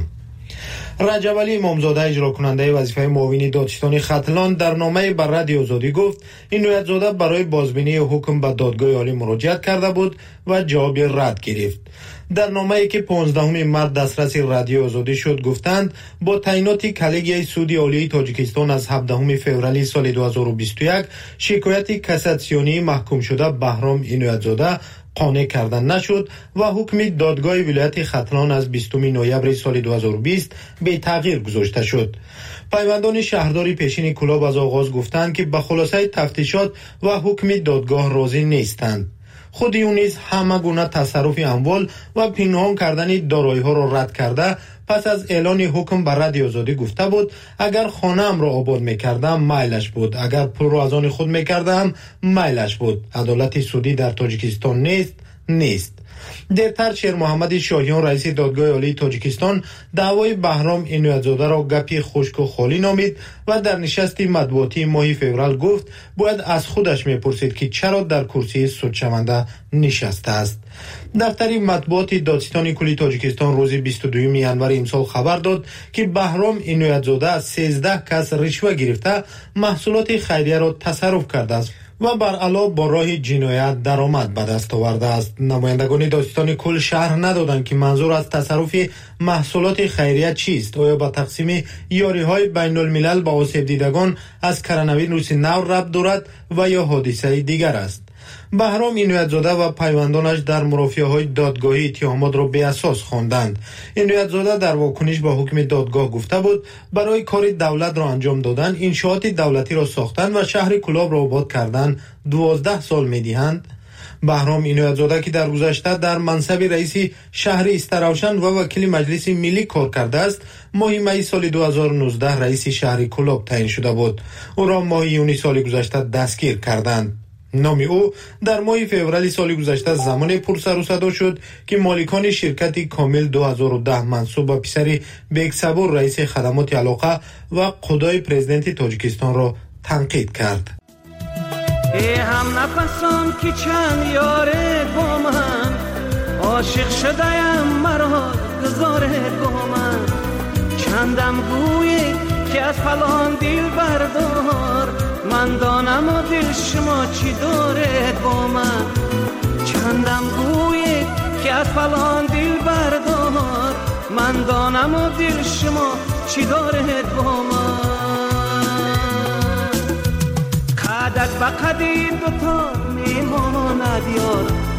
رجب علی امامزاده اجرا کننده وظیفه معاون دادستان ختلان در نامه بر رادیو آزادی گفت عنایت‌زاده برای بازبینی حکم به دادگاه عالی مراجعت کرده بود و جواب رد گرفت. در نامه‌ای که پانزدهم مارس دسترس رادیو آزادی شد گفتند با تعیینات کلیگیای سودی عالی تاجیکستان از هفدهم فوریه سال دو هزار و بیست و یک شکایت کاساسیونی محکوم شده بهرام عنایت‌زاده قانع کردن نشد و حکم دادگاه ولایت ختلان از بیستم نوامبر سال دو هزار و بیست به تغییر گذاشته شد. پیوندان شهرداری پیشین کولاب از آغاز گفتند که به خلاصه تفتیشات و حکم دادگاه راضی نیستند. خود او نیز همه گونه تصرف اموال و پنهان کردن دارایی‌ها را رد کرده پس از اعلان حکم بر رادیو آزادی گفته بود اگر خانه ام را آباد می‌کردم میلش بود، اگر پول را از آن خود می‌کردم میلش بود. عدالت سودی در تاجیکستان نیست نیست. دیرتر شیر محمد شاهیان رئیس دادگاه عالی تاجیکستان دعوای بهرام عنایت‌زاده را گپی خشک و خالی نامید و در نشستی مطبوعاتی ماه فوریه گفت باید از خودش میپرسید که چرا در کرسی سودشونده نشسته است. دفتر مطبوعات دادستان کلی تاجیکستان روز بیست و دوم ژانویه امسال خبر داد که بهرام عنایت‌زاده از سیزده کس رشوه گرفته محصولات خیریه را تصرف کرده است و بر علاوه با راه جنایت درآمد به دست آورده است. نمایندگان دادستان کل شرح ندادند که منظور از تصرف محصولات خیریه چیست. آیا با تقسیم یاری‌های بین الملل با آسیب دیدگان از کرونا ویروس نو ربط دارد و یا حادثه دیگر است. بهرام عنایت‌زاده و پیوندانش در مرافعه‌های دادگاهی اتهامات را به اساس خواندند. عنایت‌زاده در واکنش به حکم دادگاه گفته بود برای کار دولت را انجام دادن، انشاءات دولتی را ساختن و شهر کولاب را آباد کردن دوازده سال می‌دهند. بهرام عنایت‌زاده که در گذشته در منصب رئیس شهر استراوشن و وکیل مجلس ملی کار کرده است، ماه می سال دو هزار و نوزده رئیس شهر کولاب تعیین شده بود. او را ماه یونی سال گذشته دستگیر کردند. نام او در ماه فوریه سال گذشته زمان پرسر و صدا شد که مالکان شرکت کامل دو هزار و ده منصوب به پسر بیگ صبور رئیس خدمات علاقه و خدای پرزیدنت تاجیکستان را تنقید کرد. ای هم نفسان که چند یاره با من عاشق شده‌ام مرا گذاره با من چندم گویی که از فلان دل بردار، من دانم و دل شما چی دارد با من. چندم گوید که از فلان دل بردار، من دانم و دل شما چی دارد با من. قدک با قدی دوتا میماند یار،